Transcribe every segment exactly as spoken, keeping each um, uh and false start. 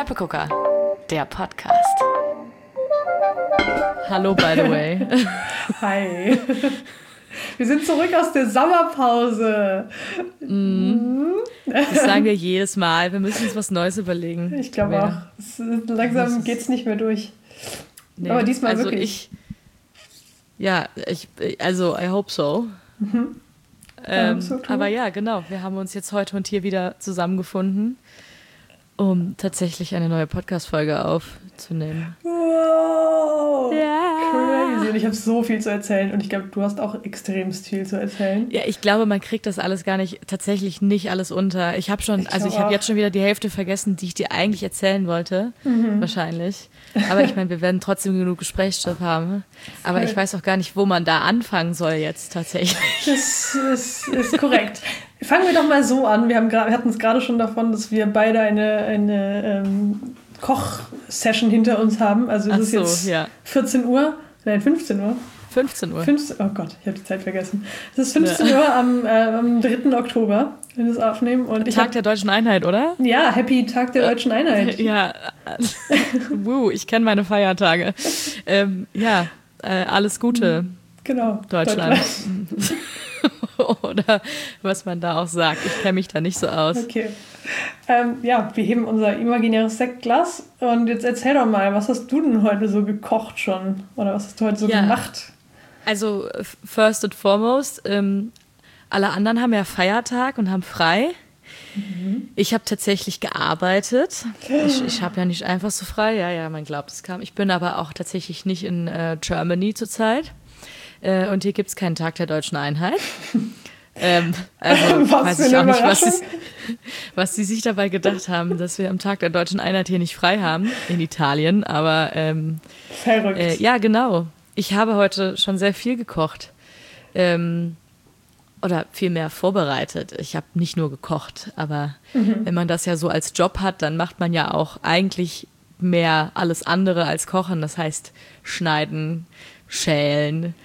Knöppegucker, der Podcast. Hallo, by the way. Hi. Wir sind zurück aus der Sommerpause. Mm. Das sagen wir jedes Mal. Wir müssen uns was Neues überlegen. Ich glaube auch. Es, langsam geht es nicht mehr durch. Nee. Aber diesmal also wirklich. Ich, ja, ich, also I hope so. Mhm. Ähm, so aber ja, genau. Wir haben uns jetzt heute und hier wieder zusammengefunden, um tatsächlich eine neue Podcast-Folge aufzunehmen. Wow! Ja. Crazy. Und ich habe so viel zu erzählen und ich glaube, du hast auch extremst viel zu erzählen. Ja, ich glaube, man kriegt das alles gar nicht, tatsächlich nicht alles unter. Ich habe schon, ich also ich habe jetzt schon wieder die Hälfte vergessen, die ich dir eigentlich erzählen wollte, mhm. wahrscheinlich. Aber ich meine, wir werden trotzdem genug Gesprächsstoff haben. Aber ich weiß auch gar nicht, wo man da anfangen soll jetzt tatsächlich. Das ist, ist korrekt. Fangen wir doch mal so an. Wir, haben wir hatten es gerade schon davon, dass wir beide eine, eine ähm, Koch-Session hinter uns haben. Also es ist so, jetzt ja. vierzehn Uhr, nein, fünfzehn Uhr. fünfzehn Uhr. fünfzehn, oh Gott, ich habe die Zeit vergessen. Es ist fünfzehn ja. Uhr am, äh, am dritten Oktober, wenn wir es aufnehmen. Und ich Tag hab, der Deutschen Einheit, oder? Ja, Happy Tag der Deutschen Einheit. Ja, Woo, ich kenne meine Feiertage. Ähm, ja, äh, alles Gute, genau, Deutschland. Deutschland. Oder was man da auch sagt. Ich kenne mich da nicht so aus. Okay. Ähm, ja, wir heben unser imaginäres Sektglas und jetzt erzähl doch mal, was hast du denn heute so gekocht schon? Oder was hast du heute so ja. gemacht? Also, first and foremost, ähm, alle anderen haben ja Feiertag und haben frei. Mhm. Ich habe tatsächlich gearbeitet. Ich, ich habe ja nicht einfach so frei. Ja, ja, man glaubt, es kam. Ich bin aber auch tatsächlich nicht in äh, Germany zurzeit. Äh, und hier gibt es keinen Tag der Deutschen Einheit. ähm, also was weiß ich auch nicht, was sie, was sie sich dabei gedacht haben, dass wir am Tag der Deutschen Einheit hier nicht frei haben, in Italien. Aber ähm, verrückt. Äh, ja, genau. Ich habe heute schon sehr viel gekocht. Ähm, oder viel mehr vorbereitet. Ich habe nicht nur gekocht, aber mhm. wenn man das ja so als Job hat, dann macht man ja auch eigentlich mehr alles andere als kochen. Das heißt, schneiden, schälen,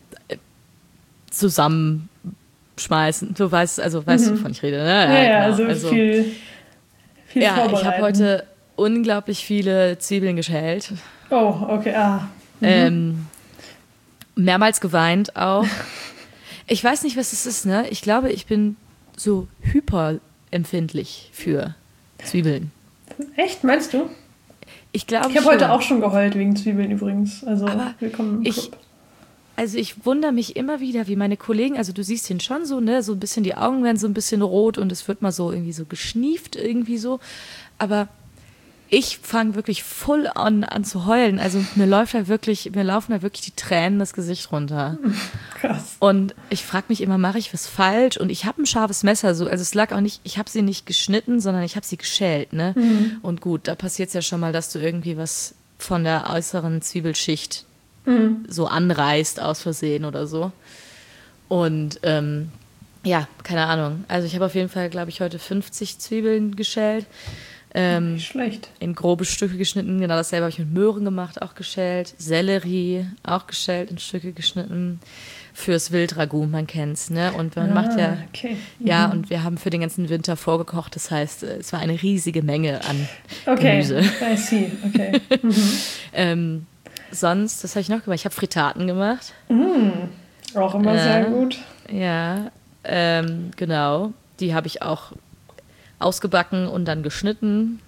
zusammenschmeißen. Du weißt, also weißt mhm. du, wovon ich rede, ne? Ja, ja, ja genau. also, also viel, viel ja, ich habe heute unglaublich viele Zwiebeln geschält. Oh, okay, ah. Mhm. Ähm, mehrmals geweint auch. Ich weiß nicht, was es ist, ne? Ich glaube, ich bin so hyperempfindlich für Zwiebeln. Echt, meinst du? Ich glaube Ich habe heute auch schon geheult wegen Zwiebeln übrigens. Also aber willkommen im ich, Club. Also ich wundere mich immer wieder, wie meine Kollegen, also du siehst ihn schon so, ne, so ein bisschen, die Augen werden so ein bisschen rot und es wird mal so irgendwie so geschnieft irgendwie so, aber ich fange wirklich full on an zu heulen, also mir läuft da wirklich, mir laufen da wirklich die Tränen das Gesicht runter. Krass. Und ich frage mich immer, mache ich was falsch? Und ich habe ein scharfes Messer, so, also es lag auch nicht, ich habe sie nicht geschnitten, sondern ich habe sie geschält, ne? Mhm. Und gut, da passiert es ja schon mal, dass du irgendwie was von der äußeren Zwiebelschicht Mhm. so anreißt aus Versehen oder so. Und ähm, ja, keine Ahnung. Also ich habe auf jeden Fall, glaube ich, heute fünfzig Zwiebeln geschält. Ähm, Nicht schlecht. In grobe Stücke geschnitten. Genau dasselbe habe ich mit Möhren gemacht, auch geschält. Sellerie, auch geschält, in Stücke geschnitten. Fürs Wildragout, man kennt's, ne? Und man ah, macht ja, okay. mhm. ja, und wir haben für den ganzen Winter vorgekocht. Das heißt, es war eine riesige Menge an okay. Gemüse. I see, okay. Mhm. ähm, Sonst, das habe ich noch gemacht. Ich habe Frittaten gemacht. Mm, auch immer äh, sehr gut. Ja, ähm, genau. Die habe ich auch ausgebacken und dann geschnitten.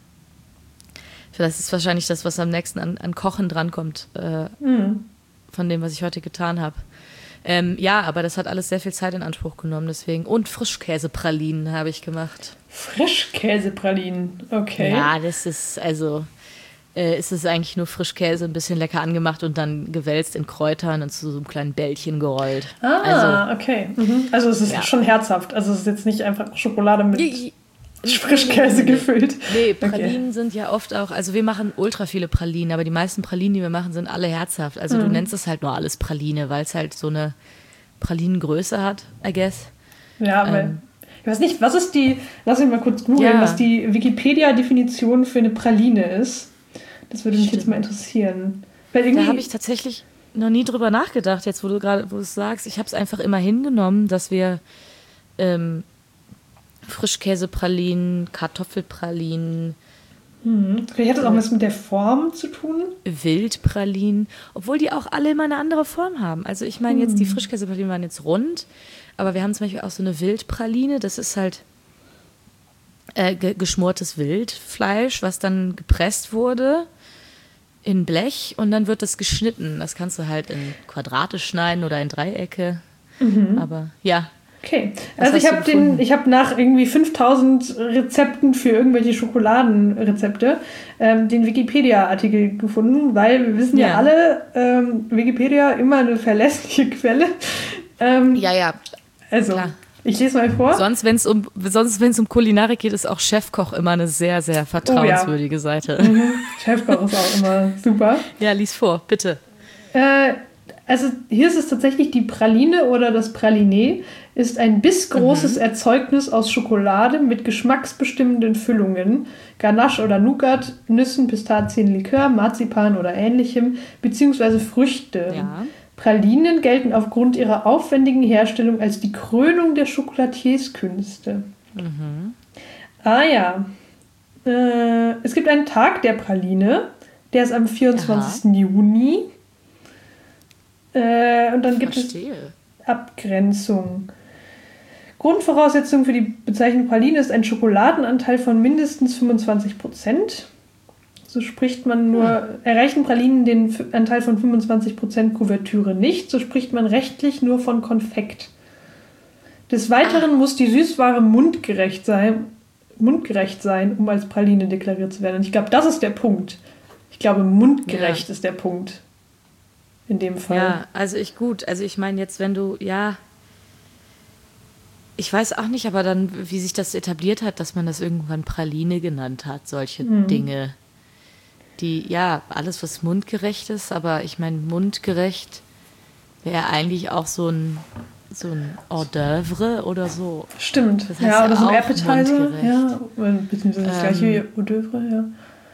Das ist wahrscheinlich das, was am nächsten an, an Kochen drankommt, äh, mm. von dem, was ich heute getan habe. Ähm, ja, aber das hat alles sehr viel Zeit in Anspruch genommen, deswegen. Und Frischkäsepralinen habe ich gemacht. Frischkäsepralinen, okay. Ja, das ist also... Äh, ist es eigentlich nur Frischkäse, ein bisschen lecker angemacht und dann gewälzt in Kräutern und zu so einem kleinen Bällchen gerollt. Ah, also, okay. Mhm. Also es ist ja. schon herzhaft. Also es ist jetzt nicht einfach Schokolade mit Frischkäse gefüllt. Nee, Pralinen okay. sind ja oft auch, also wir machen ultra viele Pralinen, aber die meisten Pralinen, die wir machen, sind alle herzhaft. Also mhm. du nennst es halt nur alles Praline, weil es halt so eine Pralinengröße hat, I guess. Ja, aber ähm, ich weiß nicht, was ist die, lass mich mal kurz googeln, ja. was die Wikipedia-Definition für eine Praline ist. Das würde mich Stimmt. jetzt mal interessieren. Weil irgendwie da habe ich tatsächlich noch nie drüber nachgedacht, jetzt wo du gerade wo du es sagst. Ich habe es einfach immer hingenommen, dass wir ähm, Frischkäsepralinen, Kartoffelpralinen, Hm. Vielleicht hat das auch was mit der Form zu tun. Wildpralinen, obwohl die auch alle immer eine andere Form haben. Also ich meine jetzt, die Frischkäsepralinen waren jetzt rund, aber wir haben zum Beispiel auch so eine Wildpraline, das ist halt äh, ge- geschmortes Wildfleisch, was dann gepresst wurde in Blech und dann wird das geschnitten. Das kannst du halt in Quadrate schneiden oder in Dreiecke. Mhm. Aber ja. Okay, also ich habe den, ich habe nach irgendwie fünftausend Rezepten für irgendwelche Schokoladenrezepte ähm, den Wikipedia-Artikel gefunden, weil wir wissen ja, ja alle, ähm, Wikipedia immer eine verlässliche Quelle. Ähm, ja, ja. Also, klar. Ich lese mal vor. Sonst, wenn es um, sonst, wenn es um Kulinarik geht, ist auch Chefkoch immer eine sehr, sehr vertrauenswürdige oh, ja. Seite. Mhm. Chefkoch ist auch immer super. Ja, lies vor, bitte. Äh, Also hier ist es tatsächlich die Praline oder das Praliné, ist ein bissgroßes mhm. Erzeugnis aus Schokolade mit geschmacksbestimmenden Füllungen, Ganache oder Nougat, Nüssen, Pistazien, Likör, Marzipan oder ähnlichem, beziehungsweise Früchte. Ja. Pralinen gelten aufgrund ihrer aufwendigen Herstellung als die Krönung der Chocolatierskünste. Mhm. Ah ja, äh, es gibt einen Tag der Praline, der ist am vierundzwanzigsten Juni. Äh, und dann gibt Verstehe. es Abgrenzung. Grundvoraussetzung für die Bezeichnung Praline ist ein Schokoladenanteil von mindestens fünfundzwanzig Prozent. So spricht man nur, hm. erreichen Pralinen den F- Anteil von fünfundzwanzig Prozent Kuvertüre nicht, so spricht man rechtlich nur von Konfekt. Des Weiteren ah. muss die Süßware mundgerecht sein, mundgerecht sein, um als Praline deklariert zu werden. Und ich glaube, das ist der Punkt. Ich glaube, mundgerecht ja. ist der Punkt. In dem Fall. Ja, also ich gut. Also ich meine jetzt, wenn du, ja, ich weiß auch nicht, aber dann, wie sich das etabliert hat, dass man das irgendwann Praline genannt hat, solche mhm. Dinge. Die, ja, alles, was mundgerecht ist, aber ich meine, mundgerecht wäre eigentlich auch so ein, so ein Hors d'oeuvre oder so. Stimmt, das heißt ja, oder so ein Appetizer. Ja, beziehungsweise das gleiche wie Hors d'oeuvre, ja.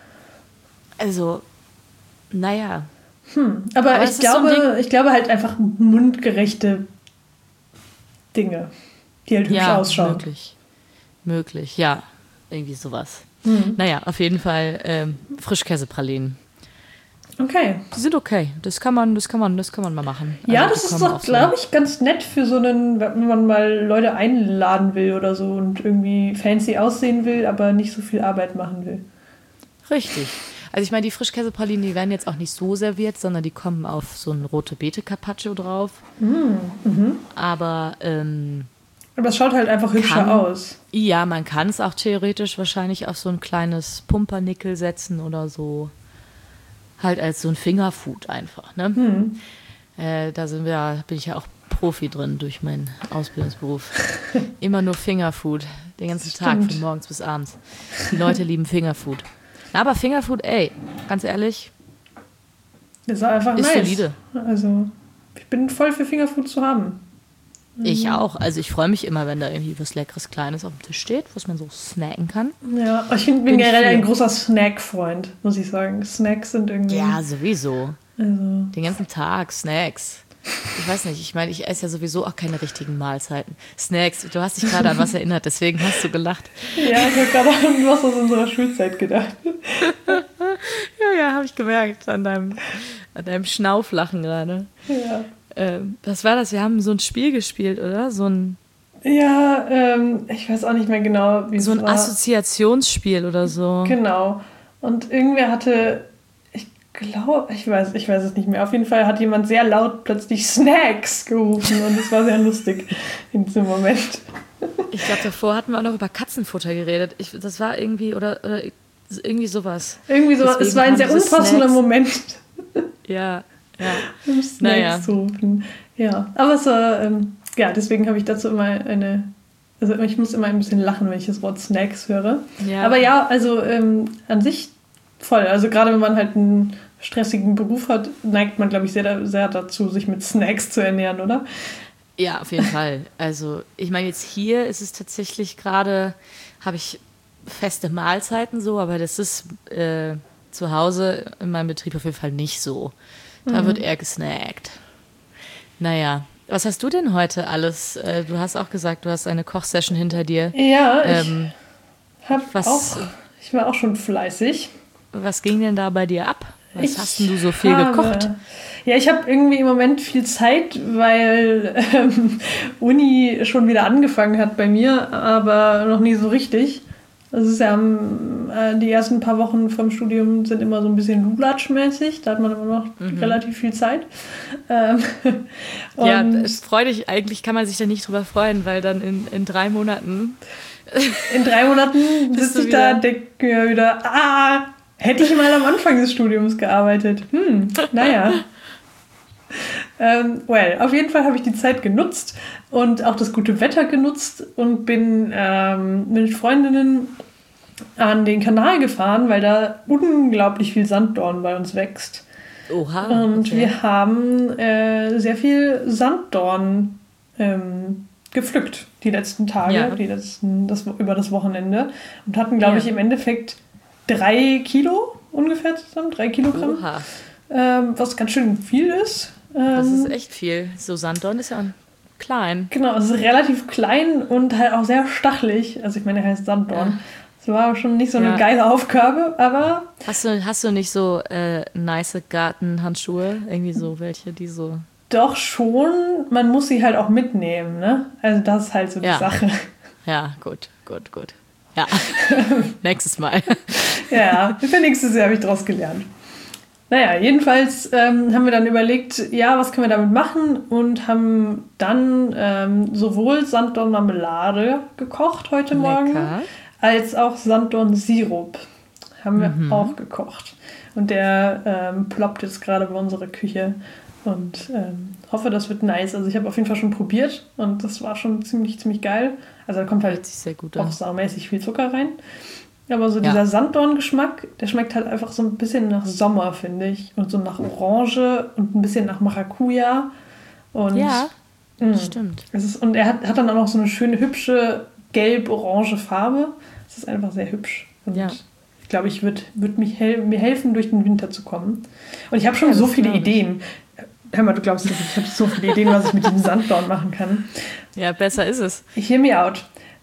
Also, naja. Hm, aber, aber ich, glaube, so ich glaube halt einfach mundgerechte Dinge, die halt hübsch ja, ausschauen. Möglich. Möglich, ja. Irgendwie sowas. Hm. Naja, auf jeden Fall ähm, Frischkäsepralinen. Okay. Die sind okay. Das kann man, das kann man, das kann man mal machen. Ja, also, das ist doch, glaube ich, ganz nett für so einen, wenn man mal Leute einladen will oder so und irgendwie fancy aussehen will, aber nicht so viel Arbeit machen will. Richtig. Also ich meine, die Frischkäsepralinen, die werden jetzt auch nicht so serviert, sondern die kommen auf so ein rote Beete Carpaccio drauf. Mm, mhm. Aber ähm, aber es schaut halt einfach hübscher kann, aus. Ja, man kann es auch theoretisch wahrscheinlich auf so ein kleines Pumpernickel setzen oder so. Halt als so ein Fingerfood einfach. Ne? Mm. Äh, da sind wir, bin ich ja auch Profi drin durch meinen Ausbildungsberuf. Immer nur Fingerfood, den ganzen Tag, von morgens bis abends. Die Leute lieben Fingerfood. Na, aber Fingerfood, ey, ganz ehrlich, das ist einfach ist nice. solide. Also, ich bin voll für Fingerfood zu haben. Ich mhm. auch. Also ich freue mich immer, wenn da irgendwie was Leckeres, Kleines auf dem Tisch steht, was man so snacken kann. Ja, ich bin, bin generell ein großer Snack-Freund, muss ich sagen. Snacks sind irgendwie... Ja, sowieso. Also. Den ganzen Tag Snacks. Ich weiß nicht, ich meine, ich esse ja sowieso auch keine richtigen Mahlzeiten. Snacks, du hast dich gerade an was erinnert, deswegen hast du gelacht. Ja, ich habe gerade an was aus unserer Schulzeit gedacht. ja, ja, habe ich gemerkt an deinem, an deinem Schnauflachen gerade. Ja. Ähm, was war das? Wir haben so ein Spiel gespielt, oder? So ein... Ja, ähm, ich weiß auch nicht mehr genau, wie es war. So ein Assoziationsspiel oder so. Genau. Und irgendwer hatte... Ich glaube, ich weiß, ich weiß es nicht mehr. Auf jeden Fall hat jemand sehr laut plötzlich Snacks gerufen und es war sehr lustig in diesem Moment. Ich glaube, davor hatten wir auch noch über Katzenfutter geredet. Ich, das war irgendwie, oder, oder irgendwie sowas. Irgendwie sowas. Es war ein sehr unpassender Moment. Ja, ja. Um Snacks naja. zu rufen. Ja, aber es war, ähm, ja, deswegen habe ich dazu immer eine, also ich muss immer ein bisschen lachen, wenn ich das Wort Snacks höre. Ja. Aber ja, also ähm, an sich voll. Also gerade wenn man halt einen stressigen Beruf hat, neigt man, glaube ich, sehr, sehr dazu, sich mit Snacks zu ernähren, oder? Ja, auf jeden Fall. Also ich meine, jetzt hier ist es tatsächlich gerade, habe ich feste Mahlzeiten so, aber das ist äh, zu Hause in meinem Betrieb auf jeden Fall nicht so. Da mhm. wird eher gesnackt. Naja, was hast du denn heute alles? Du hast auch gesagt, du hast eine Kochsession hinter dir. Ja, ähm, ich habe auch Ich war auch schon fleißig. Was ging denn da bei dir ab? Was Ich hast denn du so viel habe, gekocht? Ja, ich habe irgendwie im Moment viel Zeit, weil ähm, Uni schon wieder angefangen hat bei mir, aber noch nie so richtig. Das ist ja äh, die ersten paar Wochen vom Studium sind immer so ein bisschen lulatschmäßig. Da hat man immer noch mhm. relativ viel Zeit. Ähm, ja, es freut dich. Eigentlich kann man sich da nicht drüber freuen, weil dann in, in drei Monaten... in drei Monaten sitze ich da, denke mir wieder, ah, hätte ich mal am Anfang des Studiums gearbeitet. Hm, naja. ähm, well, auf jeden Fall habe ich die Zeit genutzt und auch das gute Wetter genutzt und bin ähm, mit Freundinnen an den Kanal gefahren, weil da unglaublich viel Sanddorn bei uns wächst. Oha. Und okay. wir haben äh, sehr viel Sanddorn ähm, gepflückt die letzten Tage, ja. die letzten, das, über das Wochenende und hatten, glaube ja. ich, im Endeffekt drei Kilo ungefähr zusammen, drei Kilogramm, Oha. Ähm, was ganz schön viel ist. Ähm, das ist echt viel. So Sanddorn ist ja klein. Genau, es ist relativ klein und halt auch sehr stachelig. Also ich meine, er heißt Sanddorn. Es ja. war schon nicht so eine ja. geile Aufgabe, aber... Hast du, hast du nicht so äh, nice Gartenhandschuhe? Irgendwie so welche, die so... Doch schon, man muss sie halt auch mitnehmen, ne? Also das ist halt so die ja. Sache. Ja, gut, gut, gut. Ja, nächstes Mal. Ja, für nächstes Jahr habe ich daraus gelernt. Naja, jedenfalls ähm, haben wir dann überlegt, ja, was können wir damit machen und haben dann ähm, sowohl Sanddorn-Marmelade gekocht heute Morgen, Lecker. als auch Sanddorn-Sirup haben wir mhm. auch gekocht. Und der ähm, ploppt jetzt gerade bei unserer Küche und ähm, hoffe, das wird nice. Also ich habe auf jeden Fall schon probiert und das war schon ziemlich, ziemlich geil. Also da kommt halt sehr gut auch saumäßig viel Zucker rein. Aber so ja. dieser Sanddorn-Geschmack, der schmeckt halt einfach so ein bisschen nach Sommer, finde ich. Und so nach Orange und ein bisschen nach Maracuja. Und, ja, mh, stimmt. Es ist, und er hat, hat dann auch noch so eine schöne, hübsche, gelb-orange Farbe. Es ist einfach sehr hübsch. Und ja. ich glaube, ich würde würd hel- mir helfen, durch den Winter zu kommen. Und ich habe schon ja, so viele Ideen. Hör mal, du glaubst nicht, ich habe so viele Ideen, was ich mit diesem Sanddorn machen kann. Ja, besser ist es. Hear me out.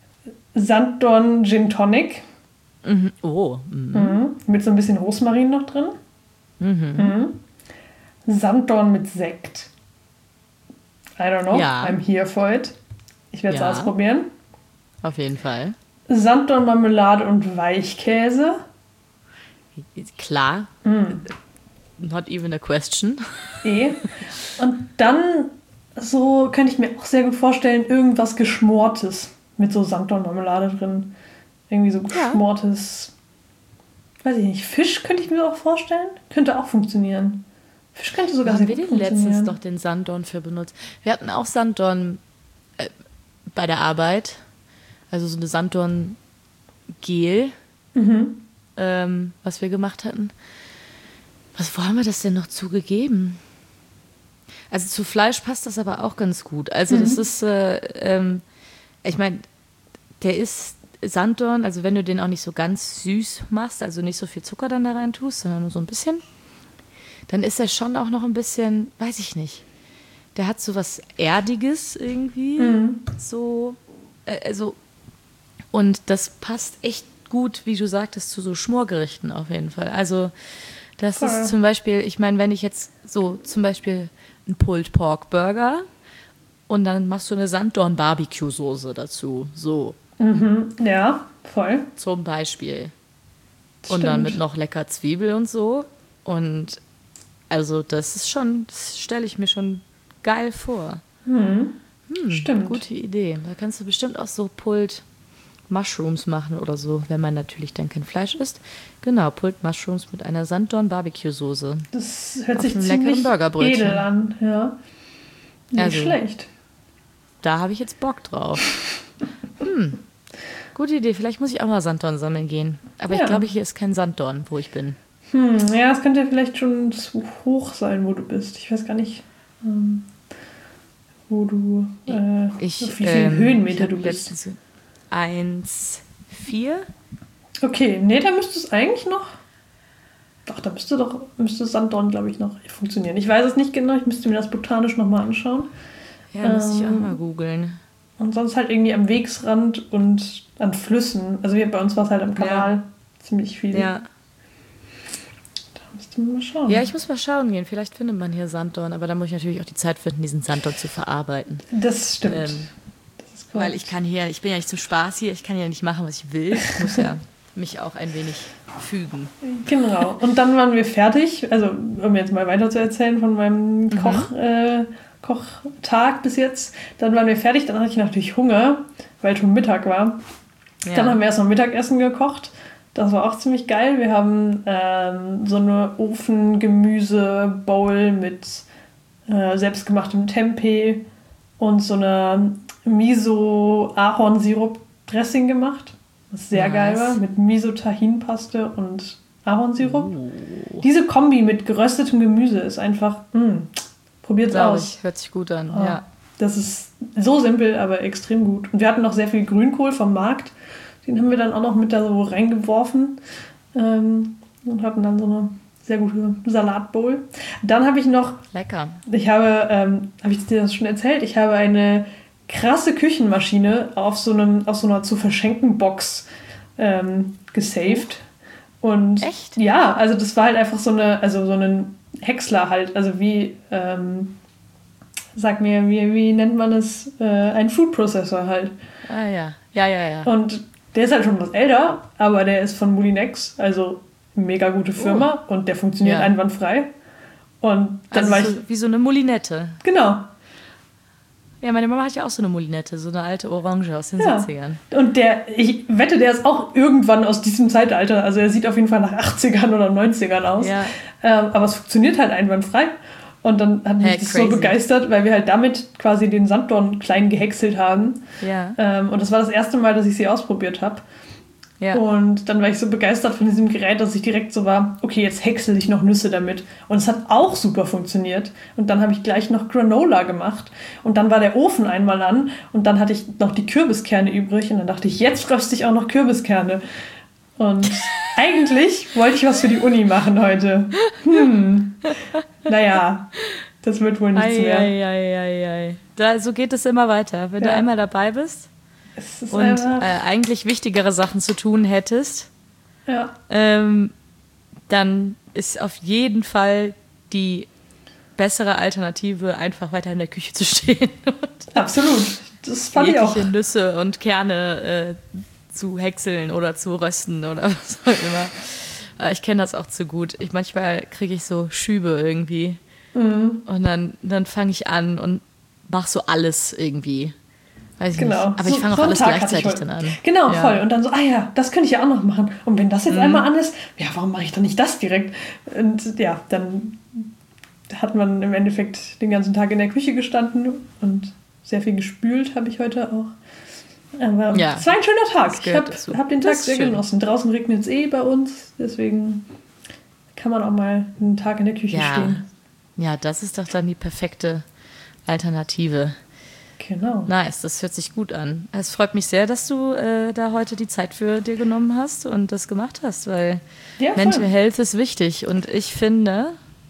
Sanddorn Gin Tonic. Mhm. Oh. Mhm. Mhm. Mit so ein bisschen Rosmarin noch drin. Mhm. Mhm. Sanddorn mit Sekt. I don't know. Ja. I'm here for it. Ich werde es ja. ausprobieren. Auf jeden Fall. Sanddorn-Marmelade und Weichkäse. Klar. Mhm. Not even a question. Eh. Und dann so könnte ich mir auch sehr gut vorstellen, irgendwas Geschmortes mit so Sanddorn-Marmelade drin. Irgendwie so geschmortes, ja. weiß ich nicht, Fisch könnte ich mir auch vorstellen. Könnte auch funktionieren. Fisch könnte sogar sehr gut funktionieren. Wir haben letztens doch den Sanddorn für benutzt. Wir hatten auch Sanddorn äh, bei der Arbeit. Also so eine Sanddorn-Gel, mhm. ähm, was wir gemacht hatten. Was, wo haben wir das denn noch zugegeben? Also zu Fleisch passt das aber auch ganz gut. Also mhm. das ist, äh, ähm, ich meine, der ist Sanddorn, also wenn du den auch nicht so ganz süß machst, also nicht so viel Zucker dann da rein tust, sondern nur so ein bisschen, dann ist er schon auch noch ein bisschen, weiß ich nicht, der hat so was Erdiges irgendwie, mhm. so, äh, also, und das passt echt gut, wie du sagtest, zu so Schmorgerichten auf jeden Fall. Also das Voll. Ist zum Beispiel, ich meine, wenn ich jetzt so zum Beispiel einen Pulled Pork Burger und dann machst du eine Sanddorn-Barbecue-Soße dazu, so. Mhm, ja, voll. Zum Beispiel. Das und stimmt. dann mit noch lecker Zwiebel und so. Und also das ist schon, das stelle ich mir schon geil vor. Mhm. Hm, stimmt. Gute Idee. Da kannst du bestimmt auch so Pulled Mushrooms machen oder so, wenn man natürlich dann kein Fleisch isst. Genau, Pulled Mushrooms mit einer Sanddorn-Barbecue-Soße. Das hört auf sich einem ziemlich leckeren Burgerbrötchen edel an, ja. Nicht also, schlecht. Da habe ich jetzt Bock drauf. Hm. Gute Idee, vielleicht muss ich auch mal Sanddorn sammeln gehen. Aber ja. ich glaube, hier ist kein Sanddorn, wo ich bin. Hm, ja, es könnte ja vielleicht schon zu hoch sein, wo du bist. Ich weiß gar nicht, ähm, wo du, äh, ich, auf wie viele ähm, Höhenmeter du bist. eins Komma vier. Okay, nee, da müsste es eigentlich noch, doch, da müsste doch, müsste Sanddorn, glaube ich, noch funktionieren. Ich weiß es nicht genau, ich müsste mir das botanisch nochmal anschauen. Ja, ähm, muss ich auch mal googeln. Und sonst halt irgendwie am Wegsrand und an Flüssen. Also hier bei uns war es halt am Kanal. Ja. ziemlich viel. Ja. Da müsste man mal schauen. Ja, ich muss mal schauen gehen. Vielleicht findet man hier Sanddorn, aber da muss ich natürlich auch die Zeit finden, diesen Sanddorn zu verarbeiten. Das stimmt. Ähm, das ist weil ich kann hier, ich bin ja nicht zum Spaß hier, ich kann ja nicht machen, was ich will. Ich muss ja mich auch ein wenig fügen. Genau. Und dann waren wir fertig. Also, um jetzt mal weiter zu erzählen von meinem Mhm. Koch, äh, Kochtag bis jetzt. Dann waren wir fertig. Dann hatte ich natürlich Hunger, weil schon Mittag war. Ja. Dann haben wir erstmal Mittagessen gekocht. Das war auch ziemlich geil. Wir haben ähm, so eine Ofengemüse-Bowl mit äh, selbstgemachtem Tempeh und so einer Miso-Ahornsirup-Dressing gemacht. Was sehr Nice. geil war. Mit Miso-Tahin-Paste und Ahornsirup. Oh. Diese Kombi mit geröstetem Gemüse ist einfach, mh, probiert's Glaub aus. ich, hört sich gut an, Ah, ja. Das ist so simpel, aber extrem gut. Und wir hatten noch sehr viel Grünkohl vom Markt. Den haben wir dann auch noch mit da so reingeworfen. Ähm, und hatten dann so eine sehr gute Salatbowl. Dann habe ich noch, Lecker. ich habe, ähm, habe ich dir das schon erzählt? Ich habe eine krasse Küchenmaschine auf so, einem, auf so einer zu verschenken Box ähm, gesaved. Und Echt? ja, also das war halt einfach so eine, also so ein Häcksler halt, also wie, ähm, sag mir, wie, wie nennt man das? Äh, ein Food Processor halt. Ah ja, ja, ja, ja. Und der ist halt schon was älter, aber der ist von Moulinex, also mega gute Firma und der funktioniert Ja. einwandfrei. Und dann Also war so, ich, wie so eine Moulinette. genau, Ja, meine Mama hat ja auch so eine Moulinette, so eine alte Orange aus den ja. siebzigern. Und der, ich wette, der ist auch irgendwann aus diesem Zeitalter, also er sieht auf jeden Fall nach achtzigern oder neunzigern aus. Ja. Ähm, aber es funktioniert halt einwandfrei. Und dann hat mich Hey, das crazy. so begeistert, weil wir halt damit quasi den Sanddorn klein gehäckselt haben. Ja, Ähm, und das war das erste Mal, dass ich sie ausprobiert habe. ja. Und dann war ich so begeistert von diesem Gerät, dass ich direkt so war, okay, jetzt häcksel ich noch Nüsse damit. Und es hat auch super funktioniert. Und dann habe ich gleich noch Granola gemacht. Und dann war der Ofen einmal an. Und dann hatte ich noch die Kürbiskerne übrig. Und dann dachte ich, jetzt röste ich auch noch Kürbiskerne. Und eigentlich wollte ich was für die Uni machen heute. Hm. Naja, das wird wohl nichts Ei, mehr. ei, ei, ei, ei. Da, so geht es immer weiter. Wenn Ja. du einmal dabei bist Es ist und einfach, äh, eigentlich wichtigere Sachen zu tun hättest, ja. ähm, dann ist auf jeden Fall die bessere Alternative, einfach weiter in der Küche zu stehen und Absolut. Das fand ich auch. jegliche Nüsse und Kerne äh, zu häckseln oder zu rösten oder was auch immer. Äh, ich kenne das auch zu gut. Ich, manchmal kriege ich so Schübe irgendwie Mhm. und dann, dann fange ich an und mache so alles irgendwie. Weiß ich Genau. nicht. Aber ich So- fange auch so einen alles Tag hatte ich gleichzeitig heute. dann an. Genau, Ja. voll. Und dann so, ah ja, das könnte ich ja auch noch machen. Und wenn das jetzt Mhm. einmal an ist, ja, warum mache ich dann nicht das direkt? Und ja, dann hat man im Endeffekt den ganzen Tag in der Küche gestanden und sehr viel gespült habe ich heute auch. Aber Ja. es war ein schöner Tag. Das Ich gehört habe dazu. hab den Tag Das ist sehr schön. genossen. Draußen regnet es eh bei uns, deswegen kann man auch mal einen Tag in der Küche Ja. stehen. Ja, das ist doch dann die perfekte Alternative. Genau. Nice, das hört sich gut an. Es freut mich sehr, dass du äh, da heute die Zeit für dir genommen hast und das gemacht hast, weil Ja, voll. Mental Health ist wichtig. Und ich finde,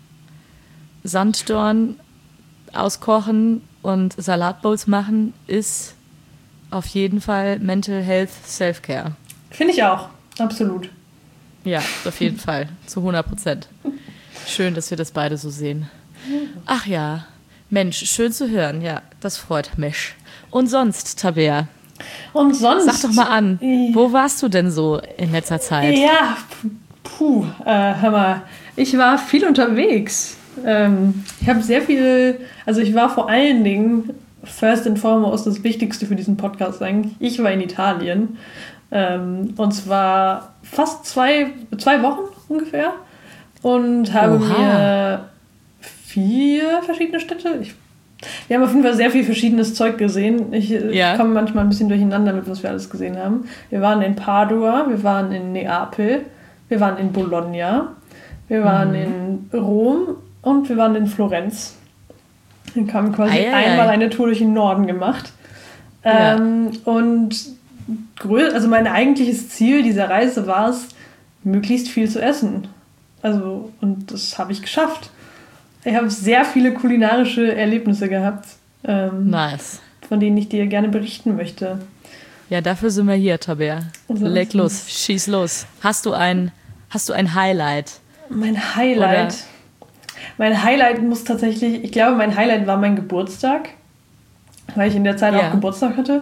Sanddorn auskochen und Salatbowls machen ist auf jeden Fall Mental Health Self-Care. Finde ich auch. Absolut. Ja, auf jeden Fall. Zu hundert Prozent. Schön, dass wir das beide so sehen. Ach ja. Mensch, schön zu hören. Ja, das freut mich. Und sonst, Tabea, Und sonst... sag doch mal an, wo warst du denn so in letzter Zeit? Ja, puh, äh, hör mal, ich war viel unterwegs. Ähm, ich habe sehr viel, also ich war vor allen Dingen, first and foremost, das Wichtigste für diesen Podcast eigentlich, ich war in Italien. Ähm, und zwar fast zwei, zwei Wochen ungefähr. Und habe Oha. mir vier verschiedene Städte, ich wir haben auf jeden Fall sehr viel verschiedenes Zeug gesehen. Ich, Ja. ich komme manchmal ein bisschen durcheinander mit, was wir alles gesehen haben. Wir waren in Padua, wir waren in Neapel, wir waren in Bologna, wir waren in Rom und wir waren in Florenz. Wir haben quasi Ei, ei, ei. einmal eine Tour durch den Norden gemacht. Ja. Ähm, und grö- also mein eigentliches Ziel dieser Reise war es, möglichst viel zu essen. Also, und das habe ich geschafft. Ich habe sehr viele kulinarische Erlebnisse gehabt, ähm, Nice. von denen ich dir gerne berichten möchte. Ja, dafür sind wir hier, Tabea. Also, Leg los, schieß los. Hast du ein, hast du ein Highlight? Mein Highlight? Oder? Mein Highlight muss tatsächlich, ich glaube, mein Highlight war mein Geburtstag, weil ich in der Zeit ja. auch Geburtstag hatte.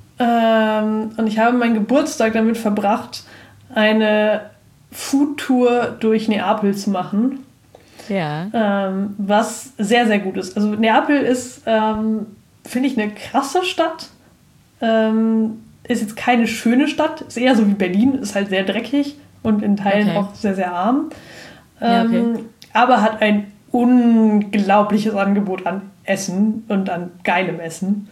Ähm, und ich habe meinen Geburtstag damit verbracht, eine Foodtour durch Neapel zu machen. Ja. Ähm, was sehr, sehr gut ist. Also Neapel ist, ähm, finde ich, eine krasse Stadt. Ähm, ist jetzt keine schöne Stadt. Ist eher so wie Berlin. Ist halt sehr dreckig und in Teilen okay. auch sehr, sehr arm. Ähm, ja, okay. Aber hat ein unglaubliches Angebot an Essen und an geilem Essen.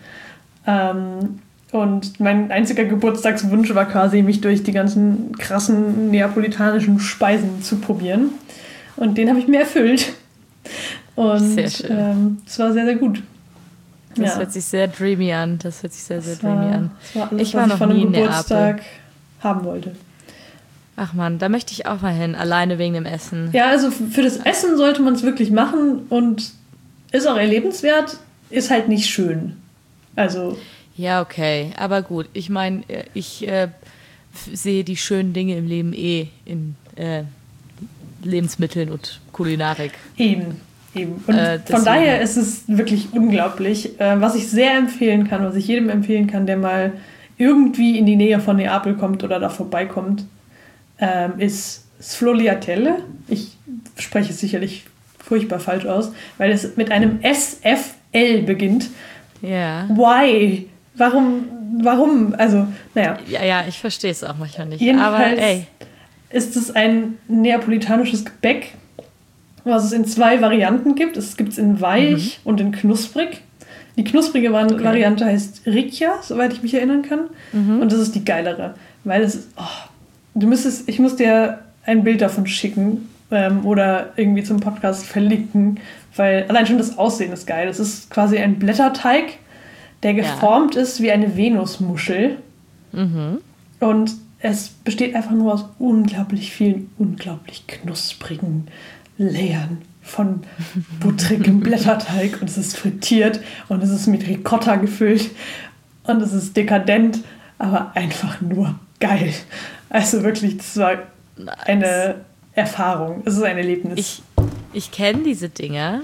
Ähm, und mein einziger Geburtstagswunsch war quasi, mich durch die ganzen krassen neapolitanischen Speisen zu probieren. Und den habe ich mir erfüllt. Und sehr schön. Ähm, es war sehr, sehr gut. Das ja. hört sich sehr dreamy an. Das hört sich sehr, sehr das dreamy war, an. Das war alles, ich war was noch ich von einem Geburtstag haben wollte. Ach man, da möchte ich auch mal hin, alleine wegen dem Essen. Ja, also für das Essen sollte man es wirklich machen und ist auch erlebenswert, ist halt nicht schön. Also... Ja, okay, aber gut. Ich meine, ich äh, sehe die schönen Dinge im Leben eh in äh, Lebensmitteln und Kulinarik. Eben, eben. Und äh, von daher ist es wirklich unglaublich. Äh, was ich sehr empfehlen kann, was ich jedem empfehlen kann, der mal irgendwie in die Nähe von Neapel kommt oder da vorbeikommt, äh, ist Sfogliatelle. Ich spreche es sicherlich furchtbar falsch aus, weil es mit einem S F L beginnt. Ja. Why? Warum? Warum? Also, naja. Ja, ja, ich verstehe es auch manchmal nicht. Jedenfalls aber ey. ist es ein neapolitanisches Gebäck, was es in zwei Varianten gibt. Es gibt es in weich mhm. und in knusprig. Die knusprige okay. Variante heißt Riccia, soweit ich mich erinnern kann. Mhm. Und das ist die geilere. Weil es ist, oh, du müsstest, ich muss dir ein Bild davon schicken ähm, oder irgendwie zum Podcast verlinken, weil allein schon das Aussehen ist geil. Es ist quasi ein Blätterteig, der geformt ja. ist wie eine Venusmuschel. Mhm. Und es besteht einfach nur aus unglaublich vielen, unglaublich knusprigen Layern von buttrigem Blätterteig. Und es ist frittiert und es ist mit Ricotta gefüllt. Und es ist dekadent, aber einfach nur geil. Also wirklich, das war eine Erfahrung. Es ist ein Erlebnis. Ich, ich kenne diese Dinger.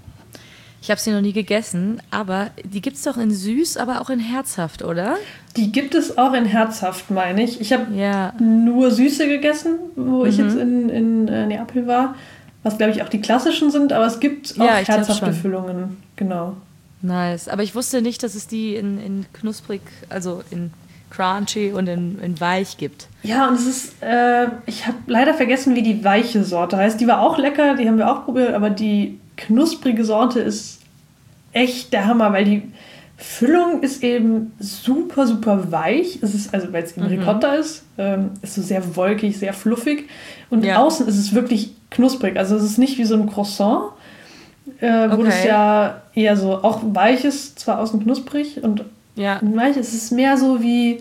Ich habe sie noch nie gegessen, aber die gibt es doch in süß, aber auch in herzhaft, oder? Die gibt es auch in herzhaft, meine ich. Ich habe ja. nur süße gegessen, wo mhm. ich jetzt in, in äh, Neapel war, was, glaube ich, auch die klassischen sind, aber es gibt auch ja, herzhafte Füllungen. Genau. Nice, aber ich wusste nicht, dass es die in, in knusprig, also in crunchy und in, in weich gibt. Ja, und es ist, äh, ich habe leider vergessen, wie die weiche Sorte heißt. Die war auch lecker, die haben wir auch probiert, aber die knusprige Sorte ist echt der Hammer, weil die Füllung ist eben super, super weich. Es ist, also weil es eben mhm. Ricotta ist, ähm, ist so sehr wolkig, sehr fluffig. Und ja. außen ist es wirklich knusprig. Also es ist nicht wie so ein Croissant, äh, wo okay. das ja eher so auch weich ist, zwar außen knusprig und ja. weich. Es ist mehr so wie,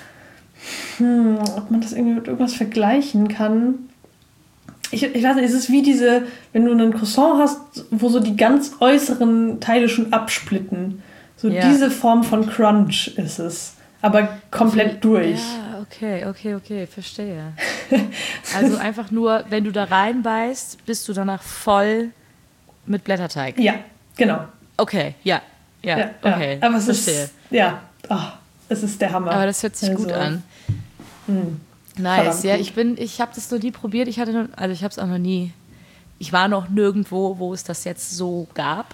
hm, ob man das irgendwie mit irgendwas vergleichen kann. Ich, ich weiß nicht, es ist wie diese, wenn du einen Croissant hast, wo so die ganz äußeren Teile schon absplitten. So ja. diese Form von Crunch ist es. Aber komplett durch. Ja, okay, okay, okay, verstehe. Also einfach nur, wenn du da reinbeißt, bist du danach voll mit Blätterteig. Ja, genau. Okay, ja, ja, ja okay, ja. Aber es verstehe. Ist, ja, oh, es ist der Hammer. Aber das hört sich also, gut an. Mh. Nice, ja, ich bin, ich habe das noch nie probiert, ich hatte, noch, also ich habe es auch noch nie, ich war noch nirgendwo, wo es das jetzt so gab,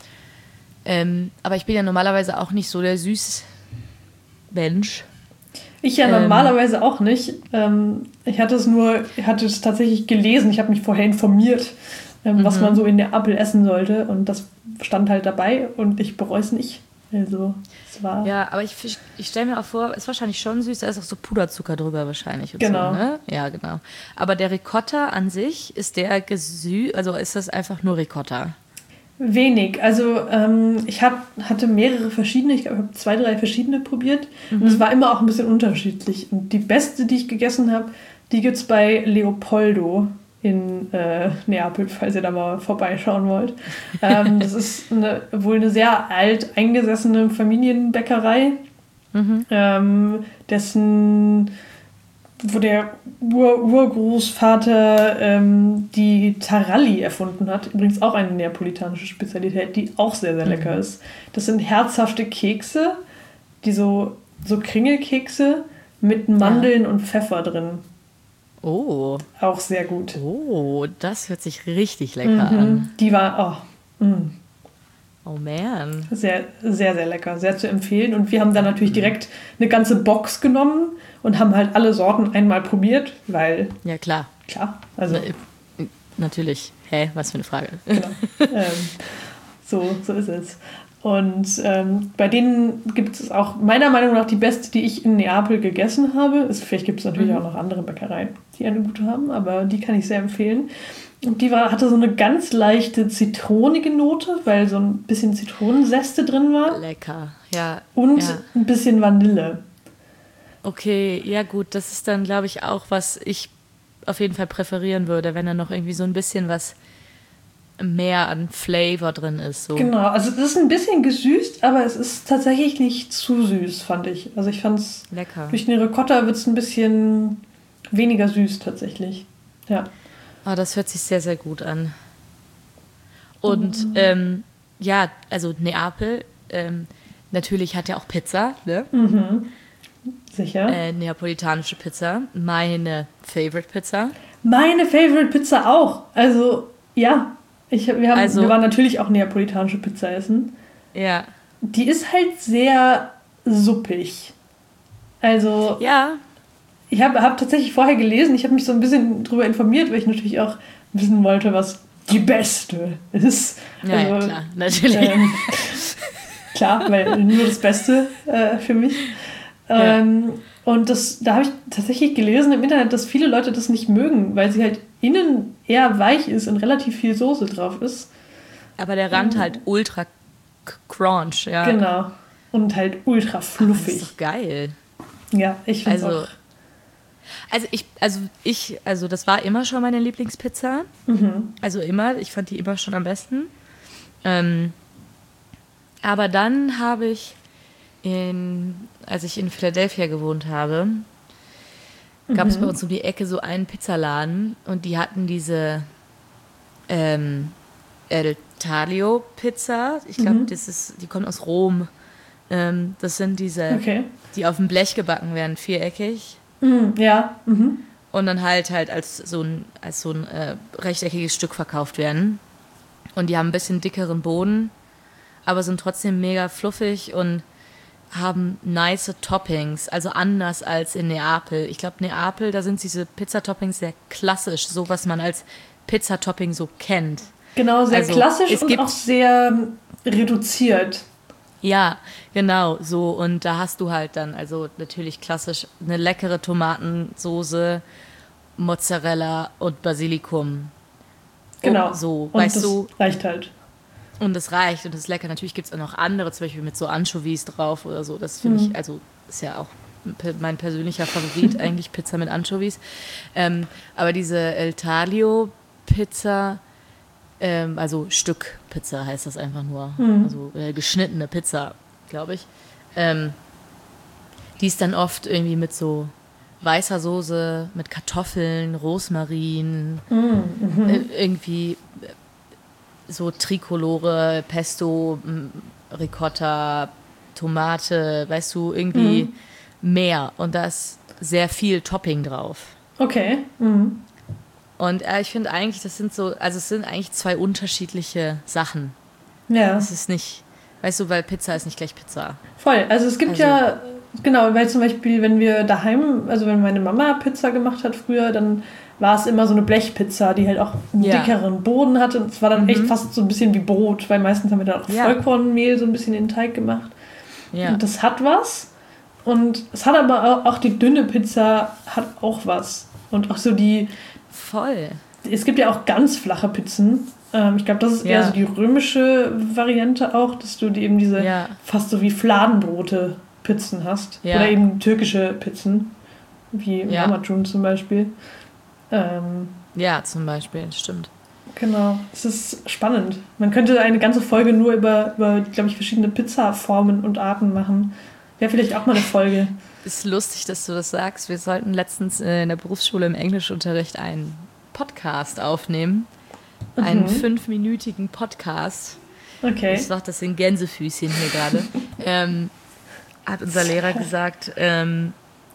ähm, aber ich bin ja normalerweise auch nicht so der süß Mensch. Ich ja ähm, normalerweise auch nicht, ähm, ich hatte es nur, ich hatte es tatsächlich gelesen, ich habe mich vorher informiert, ähm, mhm. was man so in Neapel essen sollte und das stand halt dabei und ich bereue es nicht. Also, es war... Ja, aber ich, ich stelle mir auch vor, ist wahrscheinlich schon süß, da ist auch so Puderzucker drüber wahrscheinlich. Und genau. So, ne? Ja, genau. Aber der Ricotta an sich, ist der gesü... Also ist das einfach nur Ricotta? Wenig. Also ähm, ich hab, hatte mehrere verschiedene, ich glaube, ich habe zwei, drei verschiedene probiert. Mhm. Und es war immer auch ein bisschen unterschiedlich. Und die beste, die ich gegessen habe, die gibt es bei Leopoldo in äh, Neapel, falls ihr da mal vorbeischauen wollt. Ähm, das ist eine, wohl eine sehr alt eingesessene Familienbäckerei. Mhm. ähm, dessen, wo der Ur Urgroßvater ähm, die Taralli erfunden hat. Übrigens auch eine neapolitanische Spezialität, die auch sehr, sehr lecker Mhm. ist. Das sind herzhafte Kekse, die so, so Kringelkekse mit Mandeln und Pfeffer drin. Oh. Auch sehr gut. Oh, das hört sich richtig lecker an. Mhm. Die war, oh, mm, Oh man. sehr, sehr, sehr lecker. Sehr zu empfehlen. Und wir haben dann natürlich direkt eine ganze Box genommen und haben halt alle Sorten einmal probiert, weil, Ja, klar. klar, also, Na, Natürlich. Hä, was für eine Frage. genau. ähm, so, so ist es. Und ähm, bei denen gibt es auch meiner Meinung nach die beste, die ich in Neapel gegessen habe. Es, vielleicht gibt es natürlich Mhm. auch noch andere Bäckereien, die eine gute haben, aber die kann ich sehr empfehlen. Und die war, hatte so eine ganz leichte zitronige Note, weil so ein bisschen Zitronensäste drin war. Lecker. Ja. Und ja. ein bisschen Vanille. Okay, ja gut, das ist dann, glaube ich, auch, was ich auf jeden Fall präferieren würde, wenn da noch irgendwie so ein bisschen was mehr an Flavor drin ist. So. Genau, also es ist ein bisschen gesüßt, aber es ist tatsächlich nicht zu süß, fand ich. Also ich fand es, Lecker. durch den Ricotta wird es ein bisschen weniger süß tatsächlich. Ja. Ah, das hört sich sehr, sehr gut an. Und ähm, ja, also Neapel, ähm, natürlich hat ja auch Pizza, ne? Mhm. Sicher. Äh, neapolitanische Pizza. Meine Favorite Pizza. Meine Favorite Pizza auch. Also, ja. Ich, wir, haben, Also- wir waren natürlich auch neapolitanische Pizza essen. Ja. Die ist halt sehr suppig. Also, Ja, ich habe hab tatsächlich vorher gelesen, ich habe mich so ein bisschen drüber informiert, weil ich natürlich auch wissen wollte, was die beste ist. ja, ja Also, klar, natürlich. Ähm, klar, weil nur das Beste äh, für mich. Ja. Ähm, und das, da habe ich tatsächlich gelesen im Internet, dass viele Leute das nicht mögen, weil sie halt innen eher weich ist und relativ viel Soße drauf ist. Aber der Rand halt ultra k- crunch, ja. Genau. Und halt ultra Das ist fluffig. doch geil. Ja, ich finde Also, auch. also ich, also ich, also das war immer schon meine Lieblingspizza. Mhm. Also immer, ich fand die immer schon am besten. Ähm, aber dann habe ich, in, als ich in Philadelphia gewohnt habe, gab es bei uns um die Ecke so einen Pizzaladen und die hatten diese ähm, El Taglio Pizza. Ich glaube, Mhm. das ist, die kommt aus Rom. Ähm, das sind diese, Okay. die auf dem Blech gebacken werden, viereckig. Mhm. Ja. Mhm. Und dann halt halt als so ein, als so ein äh, rechteckiges Stück verkauft werden. Und die haben ein bisschen dickeren Boden, aber sind trotzdem mega fluffig und haben nice Toppings, also anders als in Neapel. Ich glaube, Neapel, da sind diese Pizzatoppings sehr klassisch, so was man als Pizzatopping so kennt. Genau, sehr Also, klassisch es und gibt- auch sehr reduziert. Ja, genau, so. Und da hast du halt dann, also natürlich klassisch, eine leckere Tomatensoße, Mozzarella und Basilikum. Genau. Oh, so, und weißt das du, reicht halt. und das reicht und das ist lecker. Natürlich gibt es auch noch andere, zum Beispiel mit so Anchovies drauf oder so. Das finde Mhm. ich, also ist ja auch pe- mein persönlicher Favorit, eigentlich Pizza mit Anchovies. Ähm, aber diese El Taglio Pizza, ähm, also Stück Pizza heißt das einfach nur. Mhm. Also äh, geschnittene Pizza, glaube ich. Ähm, die ist dann oft irgendwie mit so weißer Soße, mit Kartoffeln, Rosmarin, Mhm. äh, irgendwie äh, so Tricolore, Pesto, m, Ricotta, Tomate, weißt du, irgendwie Mhm. mehr. Und da ist sehr viel Topping drauf. Okay. Mhm. Und äh, ich finde eigentlich, das sind so, also es sind eigentlich zwei unterschiedliche Sachen. Ja. Es ist nicht, weißt du, weil Pizza ist nicht gleich Pizza. Voll. Also es gibt Also- ja, genau, weil zum Beispiel, wenn wir daheim, also wenn meine Mama Pizza gemacht hat früher, dann war es immer so eine Blechpizza, die halt auch einen Ja. dickeren Boden hatte. Und es war dann Mhm. echt fast so ein bisschen wie Brot, weil meistens haben wir dann auch Ja. Vollkornmehl so ein bisschen in den Teig gemacht. Ja. Und das hat was. Und es hat aber auch, auch die dünne Pizza hat auch was. Und auch so die, Voll. es gibt ja auch ganz flache Pizzen. Ähm, ich glaube, das ist eher Ja. so die römische Variante auch, dass du die eben diese Ja. fast so wie Fladenbrote Pizzen hast. Ja. Oder eben türkische Pizzen, wie Ja. Lahmacun zum Beispiel. Ähm, Ja, zum Beispiel, stimmt. genau, es ist spannend. Man könnte eine ganze Folge nur über, über glaube ich, verschiedene Pizzaformen und Arten machen. Wäre vielleicht auch mal eine Folge. Ist lustig, dass du das sagst. Wir sollten letztens in der Berufsschule im Englischunterricht einen Podcast aufnehmen. Mhm. Einen fünfminütigen Podcast. Okay. Ich sag, das sind Gänsefüßchen hier gerade. ähm, hat unser Lehrer gesagt, ähm,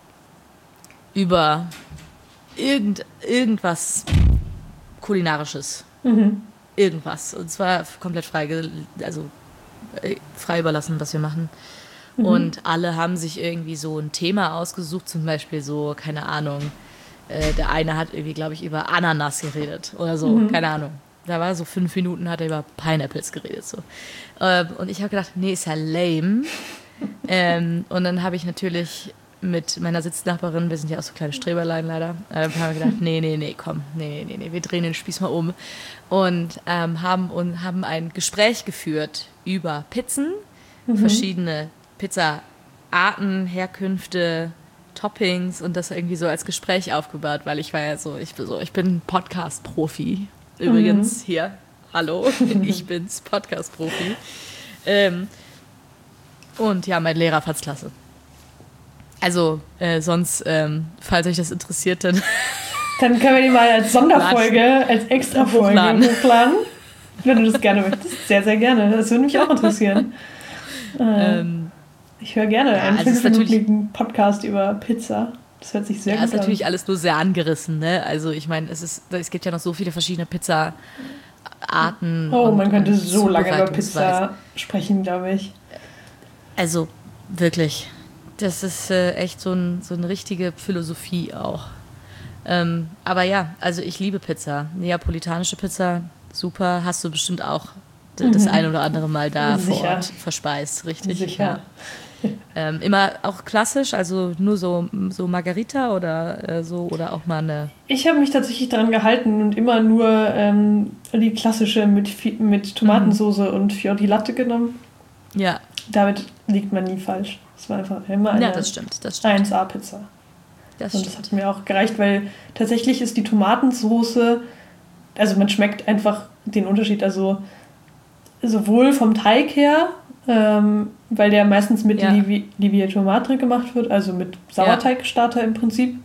über irgend, irgendwas Kulinarisches. Mhm. Irgendwas. Und zwar komplett frei, also frei überlassen, was wir machen. Mhm. Und alle haben sich irgendwie so ein Thema ausgesucht, zum Beispiel so, keine Ahnung, äh, der eine hat irgendwie, glaube ich, über Ananas geredet oder so, mhm. keine Ahnung. Da war so fünf Minuten, hat er über Pineapples geredet. So. Äh, und ich habe gedacht, nee, ist ja lame. ähm, und dann habe ich natürlich mit meiner Sitznachbarin, wir sind ja auch so kleine Streberlein leider, äh, haben wir gedacht, nee, nee, nee, komm, nee, nee, nee, wir drehen den Spieß mal um. Und ähm, haben, und haben ein Gespräch geführt über Pizzen, mhm. verschiedene Pizzaarten, Herkünfte, Toppings und das irgendwie so als Gespräch aufgebaut, weil ich war ja so, ich bin so, ich bin Podcast-Profi. Übrigens, mhm. hier, hallo, ich bin's, Podcast-Profi. Ähm, und ja, mein Lehrer fand's klasse. Also, äh, sonst, ähm, falls euch das interessiert, dann... Dann können wir die mal als Sonderfolge, als Extra-Folge hochladen. hochladen. Wenn du das gerne möchtest. Sehr, sehr gerne. Das würde mich auch interessieren. Ähm, ich höre gerne ja, einen also fünfminütigen Podcast über Pizza. Das hört sich sehr ja, gut an. Ja, ist natürlich alles nur sehr angerissen, ne? Also ich meine, es ist, es gibt ja noch so viele verschiedene Pizza-Arten. Oh, und, man könnte so lange über Pizza sprechen, glaube ich. Also, wirklich. Das ist äh, echt so, ein, so eine richtige Philosophie auch. Ähm, aber ja, also ich liebe Pizza. Neapolitanische Pizza, super. Hast du bestimmt auch d- das mhm. ein oder andere Mal da Sicher. vor Ort verspeist, richtig? Sicher. Ja. ähm, immer auch klassisch, also nur so, so Margarita oder äh, so oder auch mal eine... Ich habe mich tatsächlich daran gehalten und immer nur ähm, die klassische mit, mit Tomatensauce mhm. und Fior di Latte genommen. Ja. Damit liegt man nie falsch. Es war einfach immer eine ja, das stimmt, das stimmt. eins A-Pizza. Das und das hat mir auch gereicht, weil tatsächlich ist die Tomatensauce, also man schmeckt einfach den Unterschied, also sowohl vom Teig her, ähm, weil der meistens mit ja. Livi- Lievia Tomate gemacht wird, also mit Sauerteigstarter im Prinzip.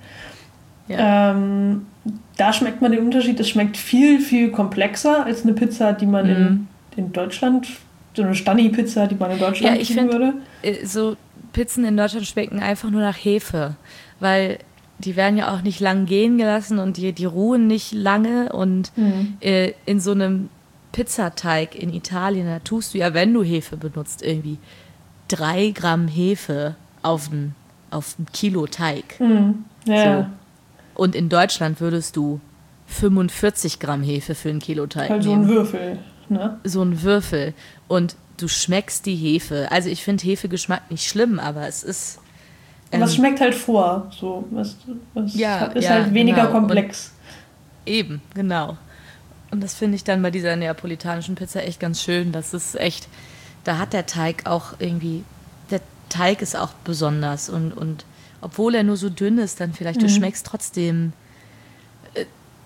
Ja. Ähm, da schmeckt man den Unterschied. Es schmeckt viel, viel komplexer als eine Pizza, die man mhm. in, in Deutschland, so eine Stani-Pizza, die man in Deutschland ja, ich kriegen würde. So Pizzen in Deutschland schmecken einfach nur nach Hefe, weil die werden ja auch nicht lang gehen gelassen und die, die ruhen nicht lange und mhm. äh, in so einem Pizzateig in Italien, da tust du ja, wenn du Hefe benutzt, irgendwie drei Gramm Hefe auf ein, auf ein Kilo Teig. Mhm. Ja. So. Und in Deutschland würdest du fünfundvierzig Gramm Hefe für ein Kilo Teig halt nehmen. So ein Würfel, ne? So ein Würfel. Und du schmeckst die Hefe. Also ich finde Hefegeschmack nicht schlimm, aber es ist... Ähm, was schmeckt halt vor. So, was, was ja, ist ja, halt weniger genau. komplex. Und eben, genau. Und das finde ich dann bei dieser neapolitanischen Pizza echt ganz schön. Das ist echt... Da hat der Teig auch irgendwie... Der Teig ist auch besonders. Und, und obwohl er nur so dünn ist, dann vielleicht, mhm. du schmeckst trotzdem äh,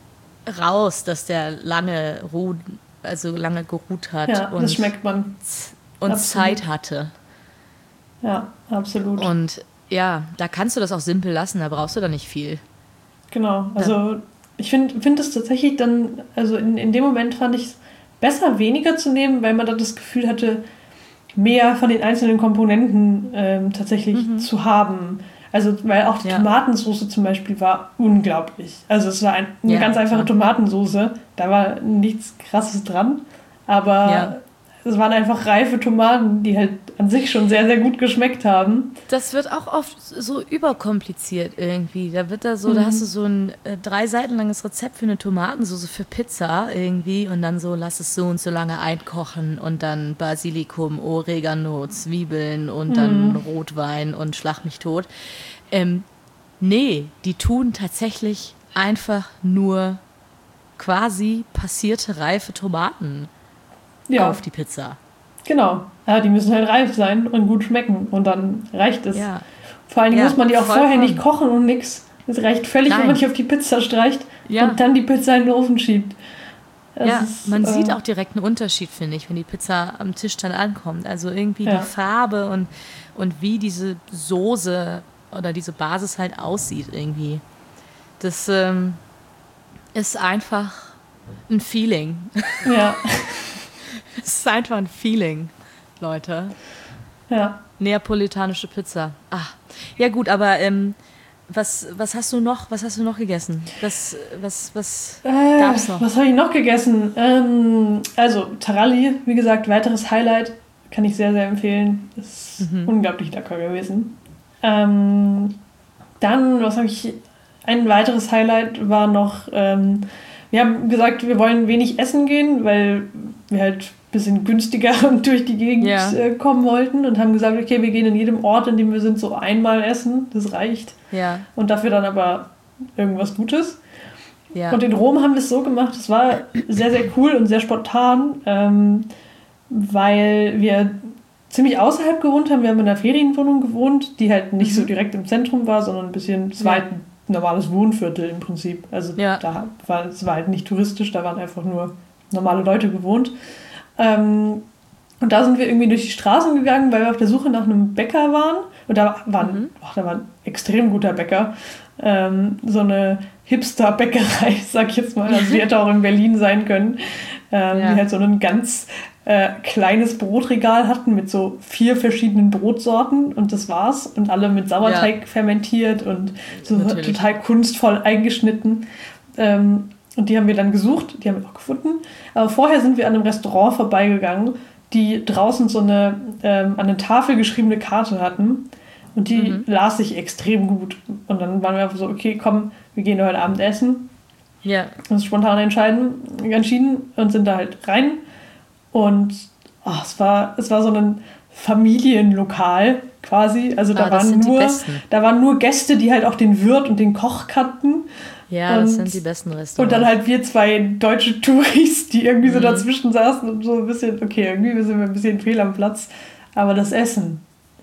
raus, dass der lange ruht, also lange geruht hat. Ja, und, das schmeckt man. Und absolut. Zeit hatte. Ja, absolut. Und ja, da kannst du das auch simpel lassen, da brauchst du da nicht viel. Genau, also ich finde find es tatsächlich dann, also in, in dem Moment fand ich es besser, weniger zu nehmen, weil man dann das Gefühl hatte, mehr von den einzelnen Komponenten ähm, tatsächlich mhm. zu haben. Also, weil auch die ja. Tomatensauce zum Beispiel war unglaublich. Also es war ein, eine ja, ganz einfache ja. Tomatensauce, da war nichts Krasses dran, aber ja. es waren einfach reife Tomaten, die halt an sich schon sehr, sehr gut geschmeckt haben. Das wird auch oft so überkompliziert irgendwie. Da wird da so, mhm. da hast du so ein äh, drei Seiten langes Rezept für eine Tomatensauce für Pizza irgendwie und dann so, lass es so und so lange einkochen und dann Basilikum, Oregano, Zwiebeln und mhm. dann Rotwein und schlag mich tot. Ähm, nee, die tun tatsächlich einfach nur quasi passierte reife Tomaten ja. auf die Pizza. Genau. Ja, die müssen halt reif sein und gut schmecken und dann reicht es. Ja. Vor allem ja, muss man die auch vorher vollkommen. nicht kochen und nix. Es reicht völlig, Nein. wenn man die auf die Pizza streicht ja. und dann die Pizza in den Ofen schiebt. Es ja, ist, man äh, sieht auch direkt einen Unterschied, finde ich, wenn die Pizza am Tisch dann ankommt. Also irgendwie Ja. die Farbe und, und wie diese Soße oder diese Basis halt aussieht irgendwie. Das ähm, ist einfach ein Feeling. Ja, Es ist einfach ein Feeling, Leute. ja. Neapolitanische Pizza. Ah, ja gut, aber ähm, was, was hast du noch? Was hast du noch gegessen? Was, was, was Äh, gab's noch? Was habe ich noch gegessen? Ähm, also, Taralli, wie gesagt, weiteres Highlight. Kann ich sehr, sehr empfehlen. Ist Mhm. unglaublich lecker gewesen. Ähm, dann, was habe ich... Ein weiteres Highlight war noch... Ähm, wir haben gesagt, wir wollen wenig essen gehen, weil wir halt ein bisschen günstiger durch die Gegend Ja. äh, kommen wollten. Und haben gesagt, okay, wir gehen in jedem Ort, in dem wir sind, so einmal essen. Das reicht. Ja, Und dafür dann aber irgendwas Gutes. ja. Und in Rom haben wir es so gemacht, es war sehr, sehr cool und sehr spontan, ähm, weil wir ziemlich außerhalb gewohnt haben. Wir haben in einer Ferienwohnung gewohnt, die halt nicht Mhm. so direkt im Zentrum war, sondern ein bisschen, es war Ja. halt ein normales Wohnviertel im Prinzip. Also Ja. da war, es war halt nicht touristisch, da waren einfach nur normale Leute gewohnt. Ähm, und da sind wir irgendwie durch die Straßen gegangen, weil wir auf der Suche nach einem Bäcker waren. Und da war, Mhm. ach, da war ein extrem guter Bäcker. Ähm, so eine Hipster-Bäckerei, sag ich jetzt mal. Also die hätte auch in Berlin sein können. Ähm, Ja. Die halt so ein ganz äh, kleines Brotregal hatten mit so vier verschiedenen Brotsorten. Und das war's. Und alle mit Sauerteig Ja. fermentiert und so Natürlich. total kunstvoll eingeschnitten. Ähm, und die haben wir dann gesucht. Die haben wir auch gefunden. Aber vorher sind wir an einem Restaurant vorbeigegangen, die draußen so eine ähm, an eine Tafel geschriebene Karte hatten. Und die Mhm. las sich extrem gut. Und dann waren wir einfach so, okay, komm, wir gehen heute Abend essen. Ja, Uns spontan entscheiden, entschieden und sind da halt rein. Und oh, es, war, es war so ein Familienlokal quasi. Also da, Ah, das waren sind die nur, Besten. da waren nur Gäste, die halt auch den Wirt und den Koch kannten. ja, das Und- sind die besten Restaurants. Und dann halt wir zwei deutsche Touris, die irgendwie so Mhm. dazwischen saßen und so ein bisschen, okay, irgendwie sind wir ein bisschen fehl am Platz. Aber das Essen,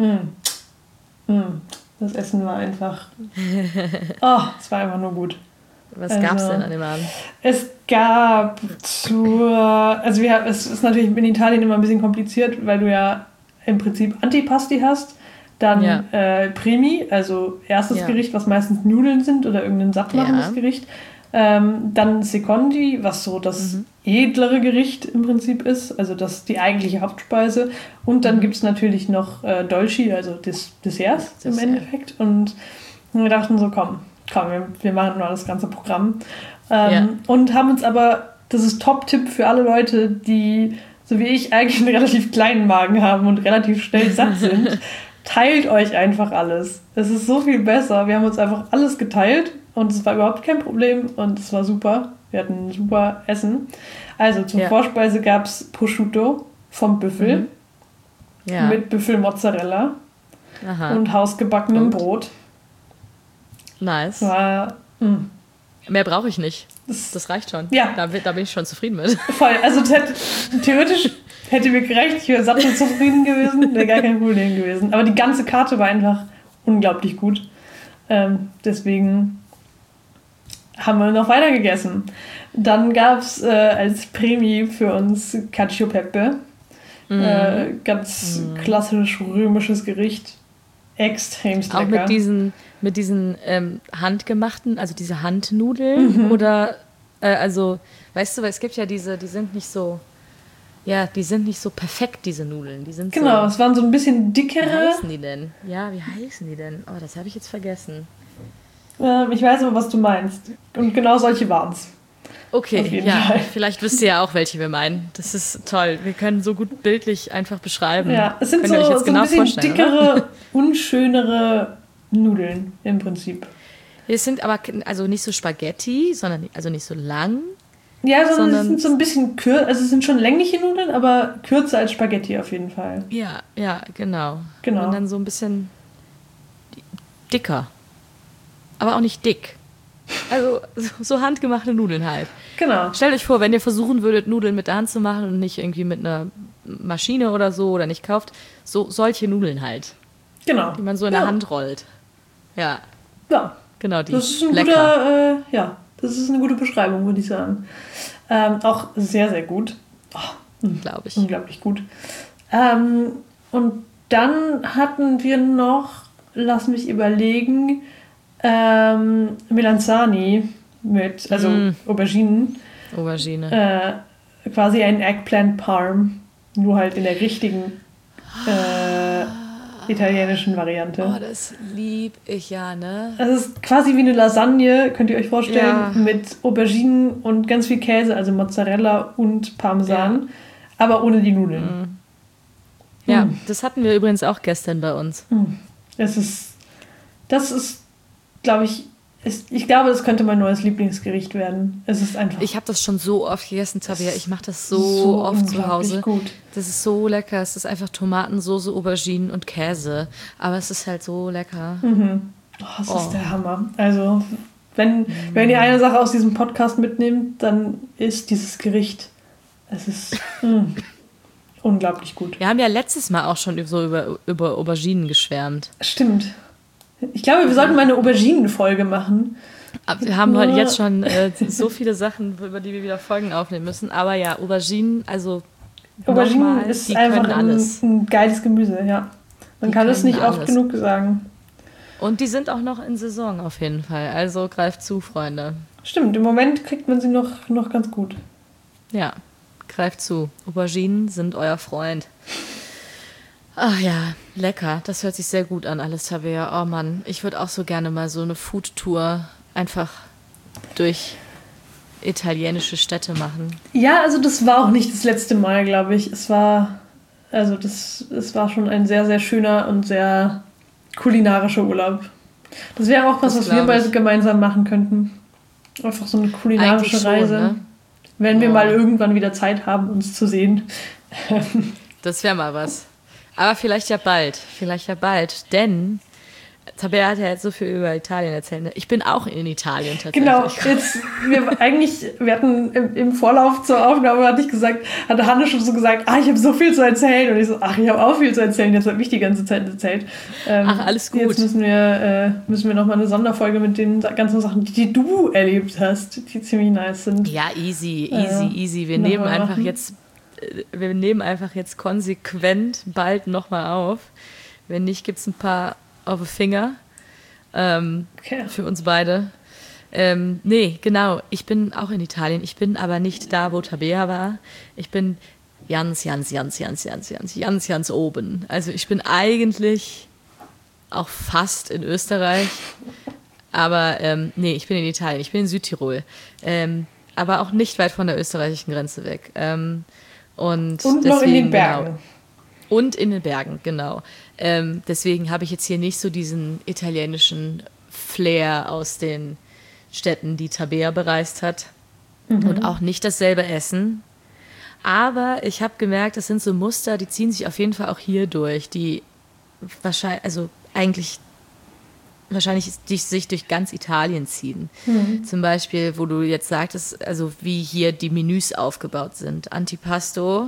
mm, mm, das Essen war einfach, oh, es war einfach nur gut. Was also- gab's denn an dem Abend? Es gab zur, also wir, es ist natürlich in Italien immer ein bisschen kompliziert, weil du ja im Prinzip Antipasti hast, dann Ja. äh, Primi, also erstes Ja. Gericht, was meistens Nudeln sind oder irgendein sattmachendes Ja. Gericht. Ähm, dann Secondi, was so das Mhm. edlere Gericht im Prinzip ist, also das die eigentliche Hauptspeise. Und dann Mhm. gibt es natürlich noch äh, Dolci, also des, Desserts im Dessert. Endeffekt. Und wir dachten so, komm, komm, wir, wir machen mal das ganze Programm. Ähm, Ja. Und haben uns aber, das ist Top-Tipp für alle Leute, die, so wie ich, eigentlich einen relativ kleinen Magen haben und relativ schnell satt sind. Teilt euch einfach alles. Es ist so viel besser. Wir haben uns einfach alles geteilt und es war überhaupt kein Problem und es war super. Wir hatten ein super Essen. Also zur Ja. Vorspeise gab es Prosciutto vom Büffel Mhm. Ja, mit Büffelmozzarella aha, und hausgebackenem Und? Brot. nice. War mh, Mehr brauche ich nicht. das, Das reicht schon. Ja. Da, bin- da bin ich schon zufrieden mit. voll. Also das hätte, theoretisch hätte mir gereicht. Ich wäre satt und zufrieden gewesen. Wäre gar kein Problem gewesen. Aber die ganze Karte war einfach unglaublich gut. Ähm, deswegen haben wir noch weiter gegessen. Dann gab es äh, als Prämie für uns Cacio e Pepe. Mhm. Äh, ganz klassisch römisches Gericht. Extremst Auch lecker. mit diesen, mit diesen ähm, handgemachten, also diese Handnudeln Mhm. oder, äh, also, weißt du, weil es gibt ja diese, die sind nicht so, ja, die sind nicht so perfekt, diese Nudeln. Die sind Genau, so, es waren so ein bisschen wie dickere. heißen die denn? Ja, wie heißen die denn? Oh, das habe ich jetzt vergessen. Ähm, ich weiß aber, was du meinst. Und genau solche waren es. Okay, Auf jeden ja, Fall. vielleicht wisst ihr ja auch, welche wir meinen. Das ist toll. Wir können so gut bildlich einfach beschreiben. Ja, es sind Könnt ihr euch so, jetzt so genau ein bisschen vorstellen, oder? dickere, unschönere Nudeln im Prinzip. Es sind aber k- also nicht so Spaghetti, sondern also nicht so lang. Ja, sondern, Sondern- es sind so ein bisschen kürzer, also es sind schon längliche Nudeln, aber kürzer als Spaghetti auf jeden Fall. Ja, ja, genau. Genau. Und dann so ein bisschen dicker. Aber auch nicht dick. Also so, so handgemachte Nudeln halt. Genau. Stellt euch vor, wenn ihr versuchen würdet, Nudeln mit der Hand zu machen und nicht irgendwie mit einer Maschine oder so oder nicht kauft, so solche Nudeln halt, Genau. die man so in ja. der Hand rollt. Ja, Ja, genau, die das ist ein lecker. guter, äh, ja, das ist eine gute Beschreibung, würde ich sagen. Ähm, auch sehr, sehr gut. Oh, Glaube ich. Unglaublich gut. Ähm, und dann hatten wir noch, lass mich überlegen, ähm, Melanzani mit, also Mm. Auberginen. Aubergine. Äh, quasi ein Eggplant Parm, nur halt in der richtigen äh, italienischen Variante. Oh, das lieb ich ja, ne? Das ist quasi wie eine Lasagne, könnt ihr euch vorstellen, Ja. mit Auberginen und ganz viel Käse, also Mozzarella und Parmesan, Ja. aber ohne die Nudeln. Mm. Ja, Mm. das hatten wir übrigens auch gestern bei uns. Das ist, das ist, glaube ich, ist, ich glaube, das könnte mein neues Lieblingsgericht werden. Es ist einfach Ich habe das schon so oft gegessen, Tabea. Ich mache das so, so oft zu unglaublich Hause. gut. Das ist so lecker. Es ist einfach Tomatensoße, Auberginen und Käse. Aber es ist halt so lecker. Mhm. Oh, das Oh. ist der Hammer. Also, wenn, wenn ihr eine Sache aus diesem Podcast mitnehmt, dann ist dieses Gericht, es ist mm, unglaublich gut. Wir haben ja letztes Mal auch schon so über, über Auberginen geschwärmt. Stimmt. Ich glaube, wir sollten mal eine Auberginen-Folge machen. Aber wir haben heute jetzt schon äh, so viele Sachen, über die wir wieder Folgen aufnehmen müssen. Aber ja, Auberginen, also Auberginen nochmal, ist die einfach können ein, alles. ein geiles Gemüse, ja. Man Die kann es können nicht oft alles. genug sagen. Und die sind auch noch in Saison auf jeden Fall. Also greift zu, Freunde. Stimmt, im Moment kriegt man sie noch, noch ganz gut. Ja, greift zu. Auberginen sind euer Freund. Ach ja, lecker. Das hört sich sehr gut an, alles, Tabea. Oh Mann, ich würde auch so gerne mal so eine Foodtour einfach durch italienische Städte machen. Ja, also das war auch nicht das letzte Mal, glaube ich. Es war, also das, es war schon ein sehr, sehr schöner und sehr kulinarischer Urlaub. Das wäre auch was, Das was wir glaub beide ich. gemeinsam machen könnten. Einfach so eine kulinarische Eigentlich schon, Reise. ne? Wenn wir Ja. mal irgendwann wieder Zeit haben, uns zu sehen. Das wäre mal was. Aber vielleicht ja bald. Vielleicht ja bald. Denn Tabea hat ja jetzt so viel über Italien erzählt. ne? Ich bin auch in Italien tatsächlich. Genau, jetzt, wir eigentlich, wir hatten im, im Vorlauf zur Aufnahme, hatte ich gesagt, hatte Hanne schon so gesagt, ah, ich habe so viel zu erzählen. Und ich so, ach, ich habe auch viel zu erzählen, jetzt habe ich die ganze Zeit erzählt. Ähm, Ach, alles gut. Jetzt müssen wir, äh, müssen wir nochmal eine Sonderfolge mit den ganzen Sachen, die du erlebt hast, die ziemlich nice sind. Ja, easy, easy, Ja. easy. Wir Noch nehmen mal einfach machen. jetzt, äh, wir nehmen einfach jetzt konsequent bald nochmal auf. Wenn nicht, gibt es ein paar auf den Finger. Ähm, Okay. für uns beide. Ähm, nee, genau. Ich bin auch in Italien. Ich bin aber nicht da, wo Tabea war. Ich bin ganz, ganz, ganz, ganz, ganz, ganz, ganz, ganz oben. Also ich bin eigentlich auch fast in Österreich. Aber ähm, nee, ich bin in Italien. Ich bin in Südtirol. Ähm, aber auch nicht weit von der österreichischen Grenze weg. Ähm, und Und deswegen, noch in den Bergen. Genau, und in den Bergen, genau. Ähm, deswegen habe ich jetzt hier nicht so diesen italienischen Flair aus den Städten, die Tabea bereist hat. Und auch nicht dasselbe Essen. Aber ich habe gemerkt, das sind so Muster, die ziehen sich auf jeden Fall auch hier durch, die wahrscheinlich, also eigentlich wahrscheinlich die sich durch ganz Italien ziehen. Zum Beispiel, wo du jetzt sagtest, also wie hier die Menüs aufgebaut sind. Antipasto,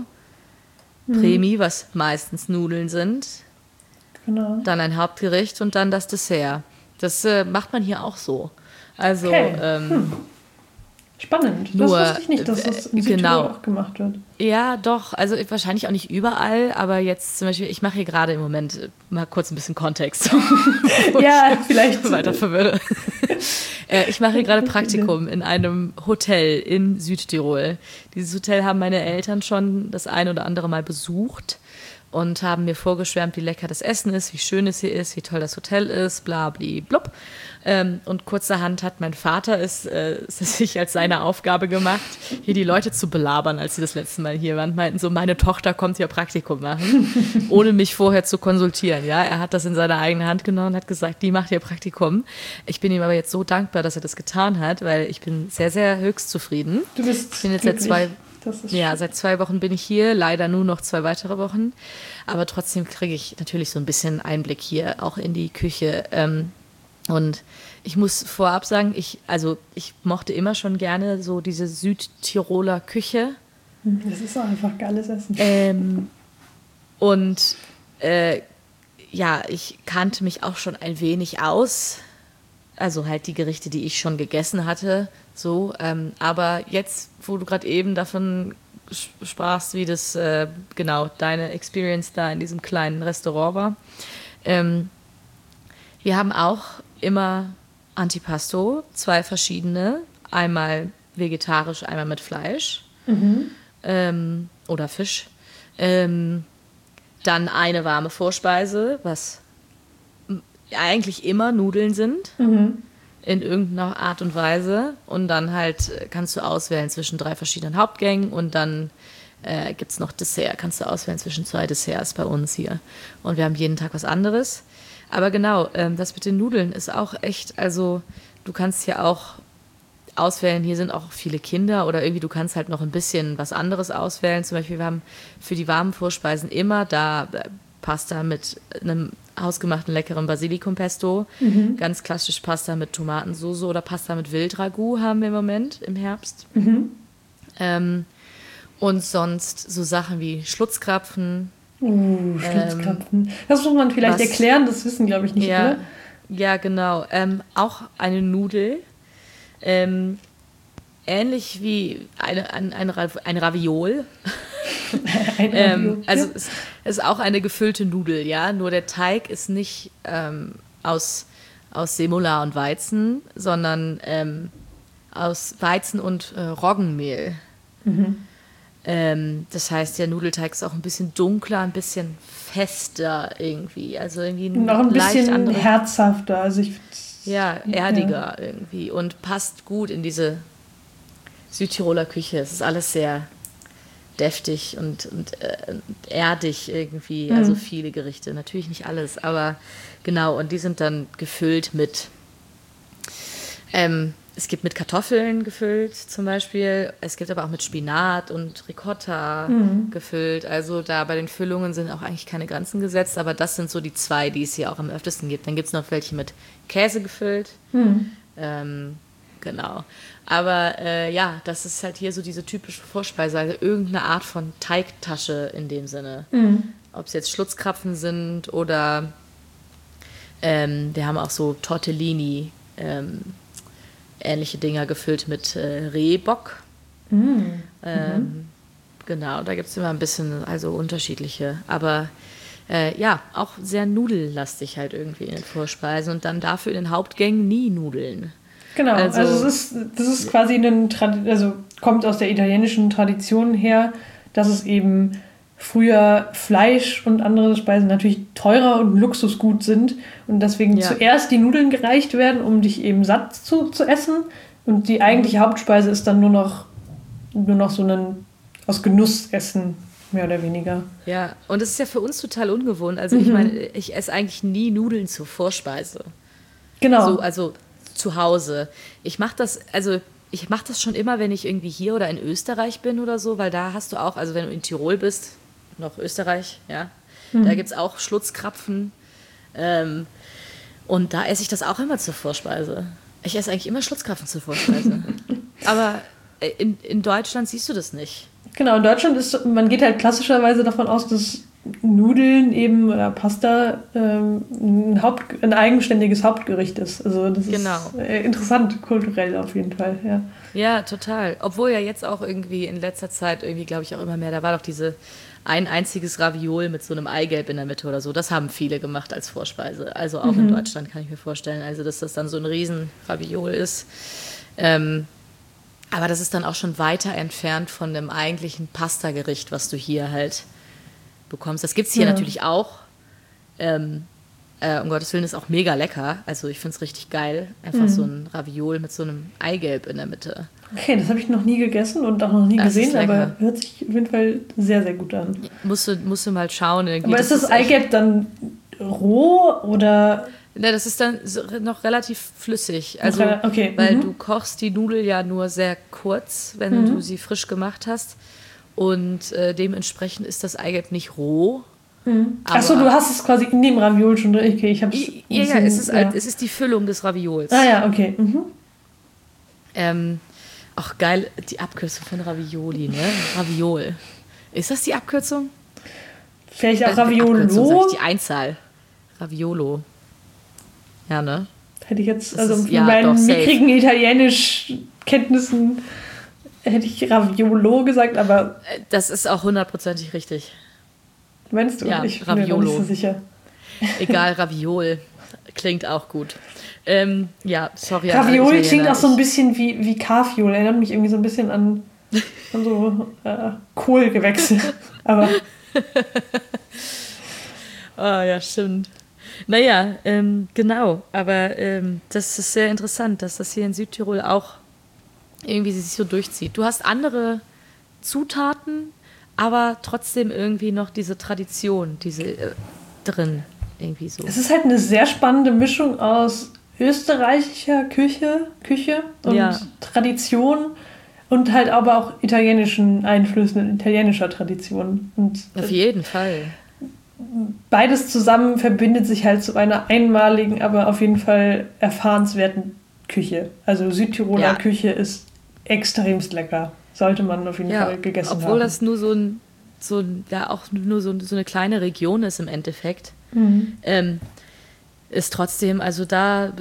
Primi, was meistens Nudeln sind, Genau. dann ein Hauptgericht und dann das Dessert. Das äh, macht man hier auch so. Also, Okay. ähm, Spannend. Nur, das wusste ich nicht, dass das in äh, Südtirol genau. auch gemacht wird. ja, doch, also wahrscheinlich auch nicht überall, aber jetzt zum Beispiel, ich mache hier gerade im Moment äh, mal kurz ein bisschen Kontext. wo Ja, ich vielleicht. weiter verwirre. äh, ich mache hier gerade Praktikum in einem Hotel in Südtirol. Dieses Hotel haben meine Eltern schon das ein oder andere Mal besucht und haben mir vorgeschwärmt, wie lecker das Essen ist, wie schön es hier ist, wie toll das Hotel ist, bla bli blub. Ähm, und kurzerhand hat mein Vater es, äh, es sich als seine Aufgabe gemacht, hier die Leute zu belabern, als sie das letzte Mal hier waren. Meinten so, meine Tochter kommt hier Praktikum machen, ohne mich vorher zu konsultieren. Ja, er hat das in seine eigene Hand genommen und hat gesagt, die macht hier Praktikum. Ich bin ihm aber jetzt so dankbar, dass er das getan hat, weil ich bin sehr, sehr höchst zufrieden. Du bist Ich bin jetzt seit glücklich. zwei Das ist Ja, schön. seit zwei Wochen bin ich hier, leider nur noch zwei weitere Wochen. Aber trotzdem kriege ich natürlich so ein bisschen Einblick hier auch in die Küche. Ähm, und ich muss vorab sagen, ich, also ich mochte immer schon gerne so diese Südtiroler Küche. Das ist auch einfach geiles Essen. Ähm, und äh, ja, ich kannte mich auch schon ein wenig aus also halt die Gerichte, die ich schon gegessen hatte, so. Ähm, aber jetzt, wo du gerade eben davon sprachst, wie das äh, genau deine Experience da in diesem kleinen Restaurant war. Ähm, wir haben auch immer Antipasto, zwei verschiedene, einmal vegetarisch, einmal mit Fleisch mhm. ähm, oder Fisch. Ähm, dann eine warme Vorspeise, was eigentlich immer Nudeln sind. Mhm. In irgendeiner Art und Weise. Und dann halt kannst du auswählen zwischen drei verschiedenen Hauptgängen und dann äh, gibt es noch Dessert. Kannst du auswählen zwischen zwei Desserts bei uns hier. Und wir haben jeden Tag was anderes. Aber genau, ähm, das mit den Nudeln ist auch echt, also du kannst hier auch auswählen, hier sind auch viele Kinder oder irgendwie du kannst halt noch ein bisschen was anderes auswählen. Zum Beispiel, wir haben für die warmen Vorspeisen immer da Pasta mit einem hausgemachten leckeren Basilikumpesto. Mhm. Ganz klassisch Pasta mit Tomatensauce oder Pasta mit Wildragout haben wir im Moment im Herbst. Mhm. Ähm, und sonst so Sachen wie Schlutzkrapfen. Uh, Schlutzkrapfen. Ähm, das muss man vielleicht was, erklären, das wissen, glaube ich, nicht ja, alle. Ja, genau. Ähm, auch eine Nudel. Ähm, ähnlich wie eine, ein, ein, ein Raviol. ein Raviol. ähm, also es ist auch eine gefüllte Nudel, ja. Nur der Teig ist nicht ähm, aus, aus Semola und Weizen, sondern ähm, aus Weizen und äh, Roggenmehl. Mhm. Ähm, das heißt, der Nudelteig ist auch ein bisschen dunkler, ein bisschen fester irgendwie. Also irgendwie noch ein bisschen andere, herzhafter. Also ich ja, erdiger ja. irgendwie und passt gut in diese Südtiroler Küche. Es ist alles sehr deftig und, und äh, erdig irgendwie, mhm. also viele Gerichte. Natürlich nicht alles, aber genau. Und die sind dann gefüllt mit, ähm, es gibt mit Kartoffeln gefüllt zum Beispiel. Es gibt aber auch mit Spinat und Ricotta mhm. gefüllt. Also da bei den Füllungen sind auch eigentlich keine Grenzen gesetzt, aber das sind so die zwei, die es hier auch am öftesten gibt. Dann gibt es noch welche mit Käse gefüllt. Mhm. Ähm, genau. Aber äh, ja, das ist halt hier so diese typische Vorspeise, also irgendeine Art von Teigtasche in dem Sinne. Mhm. Ob es jetzt Schlutzkrapfen sind oder ähm, wir haben auch so Tortellini, ähm, ähnliche Dinger gefüllt mit äh, Rehbock. Mhm. Ähm, genau, da gibt es immer ein bisschen, also unterschiedliche. Aber äh, ja, auch sehr nudellastig halt irgendwie in den Vorspeisen und dann dafür in den Hauptgängen nie Nudeln. Genau, also, also es ist, das ist quasi ein, also kommt aus der italienischen Tradition her, dass es eben früher Fleisch und andere Speisen natürlich teurer und Luxusgut sind und deswegen ja. zuerst die Nudeln gereicht werden, um dich eben satt zu, zu essen und die eigentliche Hauptspeise ist dann nur noch, nur noch so ein aus Genuss essen, mehr oder weniger. Ja, und das ist ja für uns total ungewohnt. Also mhm. ich meine, ich esse eigentlich nie Nudeln zur Vorspeise. Genau. So, also zu Hause. Ich mache das, also ich mache das schon immer, wenn ich irgendwie hier oder in Österreich bin oder so, weil da hast du auch, also wenn du in Tirol bist, noch Österreich, ja, mhm. da gibt es auch Schlutzkrapfen ähm, und da esse ich das auch immer zur Vorspeise. Ich esse eigentlich immer Schlutzkrapfen zur Vorspeise. Aber in, in Deutschland siehst du das nicht. Genau, in Deutschland ist, man geht halt klassischerweise davon aus, dass Nudeln eben oder Pasta ähm, ein, Haupt, ein eigenständiges Hauptgericht ist. Also das genau. ist äh, interessant, kulturell auf jeden Fall, ja. Ja, total. Obwohl ja jetzt auch irgendwie in letzter Zeit irgendwie, glaube ich, auch immer mehr, da war doch diese ein einziges Raviol mit so einem Eigelb in der Mitte oder so. Das haben viele gemacht als Vorspeise. Also auch mhm. in Deutschland kann ich mir vorstellen. Also dass das dann so ein riesen Raviol ist. Ähm, aber das ist dann auch schon weiter entfernt von dem eigentlichen Pasta-Gericht, was du hier halt bekommst. Das gibt es hier ja. natürlich auch. Ähm, äh, um Gottes Willen ist auch mega lecker. Also ich finde es richtig geil. Einfach mhm. so ein Raviol mit so einem Eigelb in der Mitte. Okay, das habe ich noch nie gegessen und auch noch nie das gesehen, aber hört sich auf jeden Fall sehr, sehr gut an. Musst du, musst du mal schauen. Irgendwie. Aber ist das, das Eigelb dann roh oder... Ne, das ist dann noch relativ flüssig. Also, okay. weil mhm. du kochst die Nudel ja nur sehr kurz, wenn mhm. du sie frisch gemacht hast. Und äh, dementsprechend ist das Eigelb nicht roh. Mhm. Achso, du hast es quasi in dem Raviol schon drin. Okay, ich hab's ja, ja, es ist, ja. es ist die Füllung des Raviols. Ah ja, okay. Mhm. Ähm, auch geil, die Abkürzung von Ravioli, ne? Raviol. Ist das die Abkürzung? Vielleicht auch äh, Raviolo? Die, Abkürzung, sag ich, die Einzahl. Raviolo. Ja, ne? Hätte ich jetzt, Das also ist- mit ja, meinen doch, safe. mickrigen Italienisch-Kenntnissen hätte ich Raviolo gesagt, aber Das ist auch hundertprozentig richtig. meinst du? Ja, ich bin mir noch Raviolo. nicht so sicher. Egal, Raviol. Klingt auch gut. Ähm, ja, sorry. an alle Ravioli Italiener. klingt auch so ein bisschen wie, wie Carfiol. Erinnert mich irgendwie so ein bisschen an, an so äh, Kohlgewächse. Aber Ah, ja, stimmt. Naja, ähm, genau. Aber ähm, das ist sehr interessant, dass das hier in Südtirol auch irgendwie sich so durchzieht. Du hast andere Zutaten, aber trotzdem irgendwie noch diese Tradition, diese äh, drin. Irgendwie so. es ist halt eine sehr spannende Mischung aus österreichischer Küche, Küche und Ja. Tradition und halt aber auch italienischen Einflüssen und italienischer Tradition. Und Auf jeden Fall. beides zusammen verbindet sich halt zu einer einmaligen, aber auf jeden Fall erfahrenswerten Küche. Also Südtiroler Ja. Küche ist extremst lecker. Sollte man auf jeden Ja, Fall gegessen obwohl haben. das nur so ein, so ein, ja auch nur so, so eine kleine Region ist im Endeffekt, Mhm. ähm, ist trotzdem, also da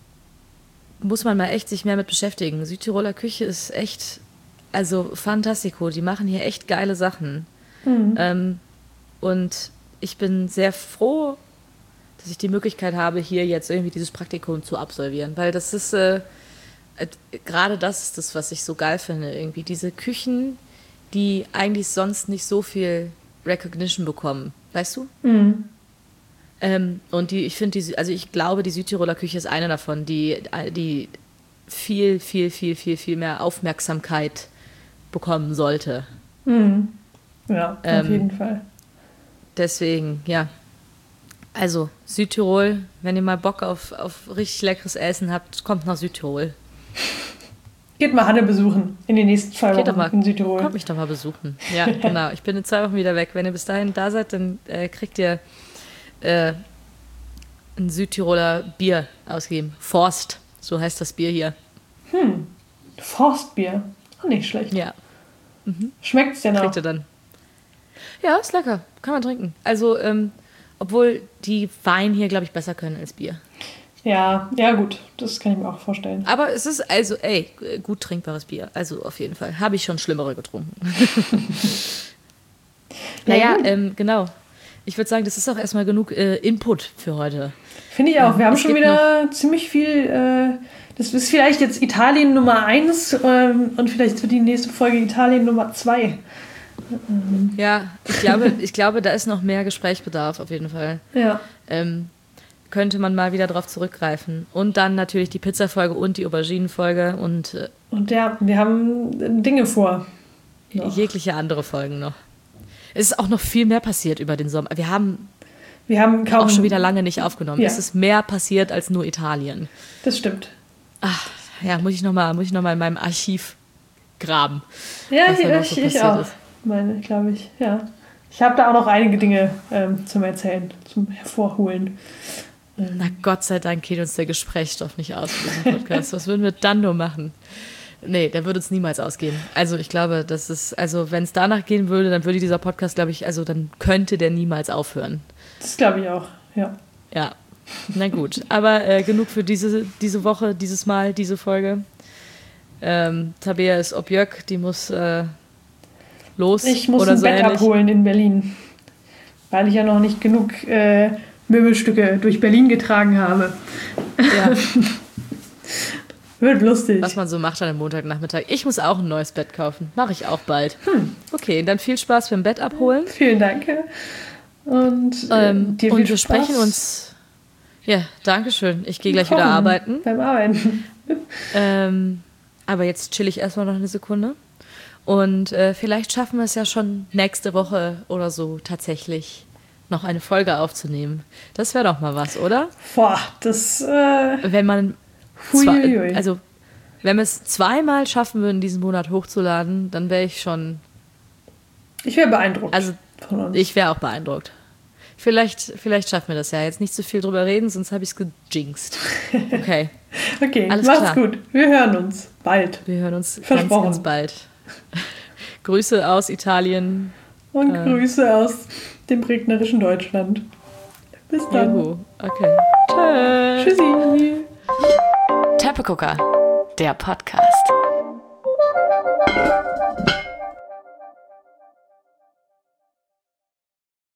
muss man mal echt sich mehr mit beschäftigen. Südtiroler Küche ist echt, also fantastico. Die machen hier echt geile Sachen. Mhm. Ähm, und ich bin sehr froh, dass ich die Möglichkeit habe, hier jetzt irgendwie dieses Praktikum zu absolvieren, weil das ist äh, äh, gerade das ist das, was ich so geil finde, irgendwie diese Küchen, die eigentlich sonst nicht so viel Recognition bekommen, weißt du? Mhm. Ähm, und die, ich finde, die, also ich glaube, die Südtiroler Küche ist eine davon, die, die viel, viel, viel, viel, viel mehr Aufmerksamkeit bekommen sollte. Mhm. Ja, auf Ähm, jeden Fall. Deswegen, ja. Also, Südtirol, wenn ihr mal Bock auf, auf richtig leckeres Essen habt, kommt nach Südtirol. Geht mal Hanne besuchen in den nächsten zwei Geht doch Wochen mal, in Südtirol. kommt mich doch mal besuchen. Ja, genau. Ich bin in zwei Wochen wieder weg. Wenn ihr bis dahin da seid, dann äh, kriegt ihr äh, ein Südtiroler Bier ausgegeben. Forst, so heißt das Bier hier. Forstbier. Auch nicht schlecht. Ja, Schmeckt's denn auch? kriegt ihr dann. Ja, ist lecker. Kann man trinken. Also, ähm, obwohl die Wein hier, glaube ich, besser können als Bier. Ja, ja gut. Das kann ich mir auch vorstellen. Aber es ist also, ey, gut trinkbares Bier. Also auf jeden Fall. Habe ich schon schlimmere getrunken. naja, gut. ähm, genau. Ich würde sagen, das ist auch erstmal genug äh, Input für heute. Finde ich auch. Wir haben es schon gibt wieder ziemlich viel. Äh, das ist vielleicht jetzt Italien Nummer eins ähm, und vielleicht wird die nächste Folge Italien Nummer zwei. Ja, ich glaube, ich glaube, da ist noch mehr Gesprächsbedarf auf jeden Fall. Ja. Ähm, könnte man mal wieder drauf zurückgreifen. Und dann natürlich die Pizza-Folge und die Auberginen-Folge und äh, Und ja, wir haben Dinge vor. Noch. jegliche andere Folgen noch. Es ist auch noch viel mehr passiert über den Sommer. Wir haben Wir haben kaum. auch schon wieder lange nicht aufgenommen. Ja. Es ist mehr passiert als nur Italien. Das stimmt. Ach, ja, muss ich nochmal noch mal in meinem Archiv graben. Ja, was da noch ich, so ich passiert auch. ist. Meine, glaube ich. Ja. Ich habe da auch noch einige Dinge ähm, zum Erzählen, zum Hervorholen. Na Gott sei Dank geht uns der Gesprächsstoff nicht aus für diesen Podcast. Was würden wir dann nur machen? Nee, der würde uns niemals ausgehen. Also ich glaube, das ist, also wenn es danach gehen würde, dann würde dieser Podcast, glaube ich, also dann könnte der niemals aufhören. Das glaube ich auch, ja. Ja, na gut. Aber äh, genug für diese, diese Woche, dieses Mal, diese Folge. Ähm, Tabea ist Objök, die muss äh, los. Ich muss oder ein so Bett ähnlich. abholen in Berlin, weil ich ja noch nicht genug äh, Möbelstücke durch Berlin getragen habe. Ja, Wird lustig. was man so macht an einem Montagnachmittag. Ich muss auch ein neues Bett kaufen. Mache ich auch bald. Hm. Okay, dann viel Spaß beim Bett abholen. Vielen Dank. Und, äh, Ähm, dir und viel wir Spaß sprechen uns. Ja, danke schön. Ich gehe gleich wieder Kochen, arbeiten. Beim Arbeiten. Ähm, aber jetzt chill ich erstmal noch eine Sekunde. Und äh, vielleicht schaffen wir es ja schon nächste Woche oder so tatsächlich noch eine Folge aufzunehmen. Das wäre doch mal was, oder? Boah, das. Äh, Wenn man Huiuiui. zwei, also wenn wir es zweimal schaffen würden, diesen Monat hochzuladen, dann wäre ich schon, ich wäre beeindruckt. also von uns. ich wäre auch beeindruckt. Vielleicht, vielleicht schaffen wir das ja. Jetzt nicht so viel drüber reden, sonst habe ich es gejinxt. Okay, Okay, alles macht's klar. gut. Wir hören uns bald. wir hören uns ganz, Versprochen. ganz bald. Grüße aus Italien. Und Äh. Grüße aus dem regnerischen Deutschland. Bis dann. Juhu. Okay. Tschö. Tschüssi. Teppegucker, der Podcast.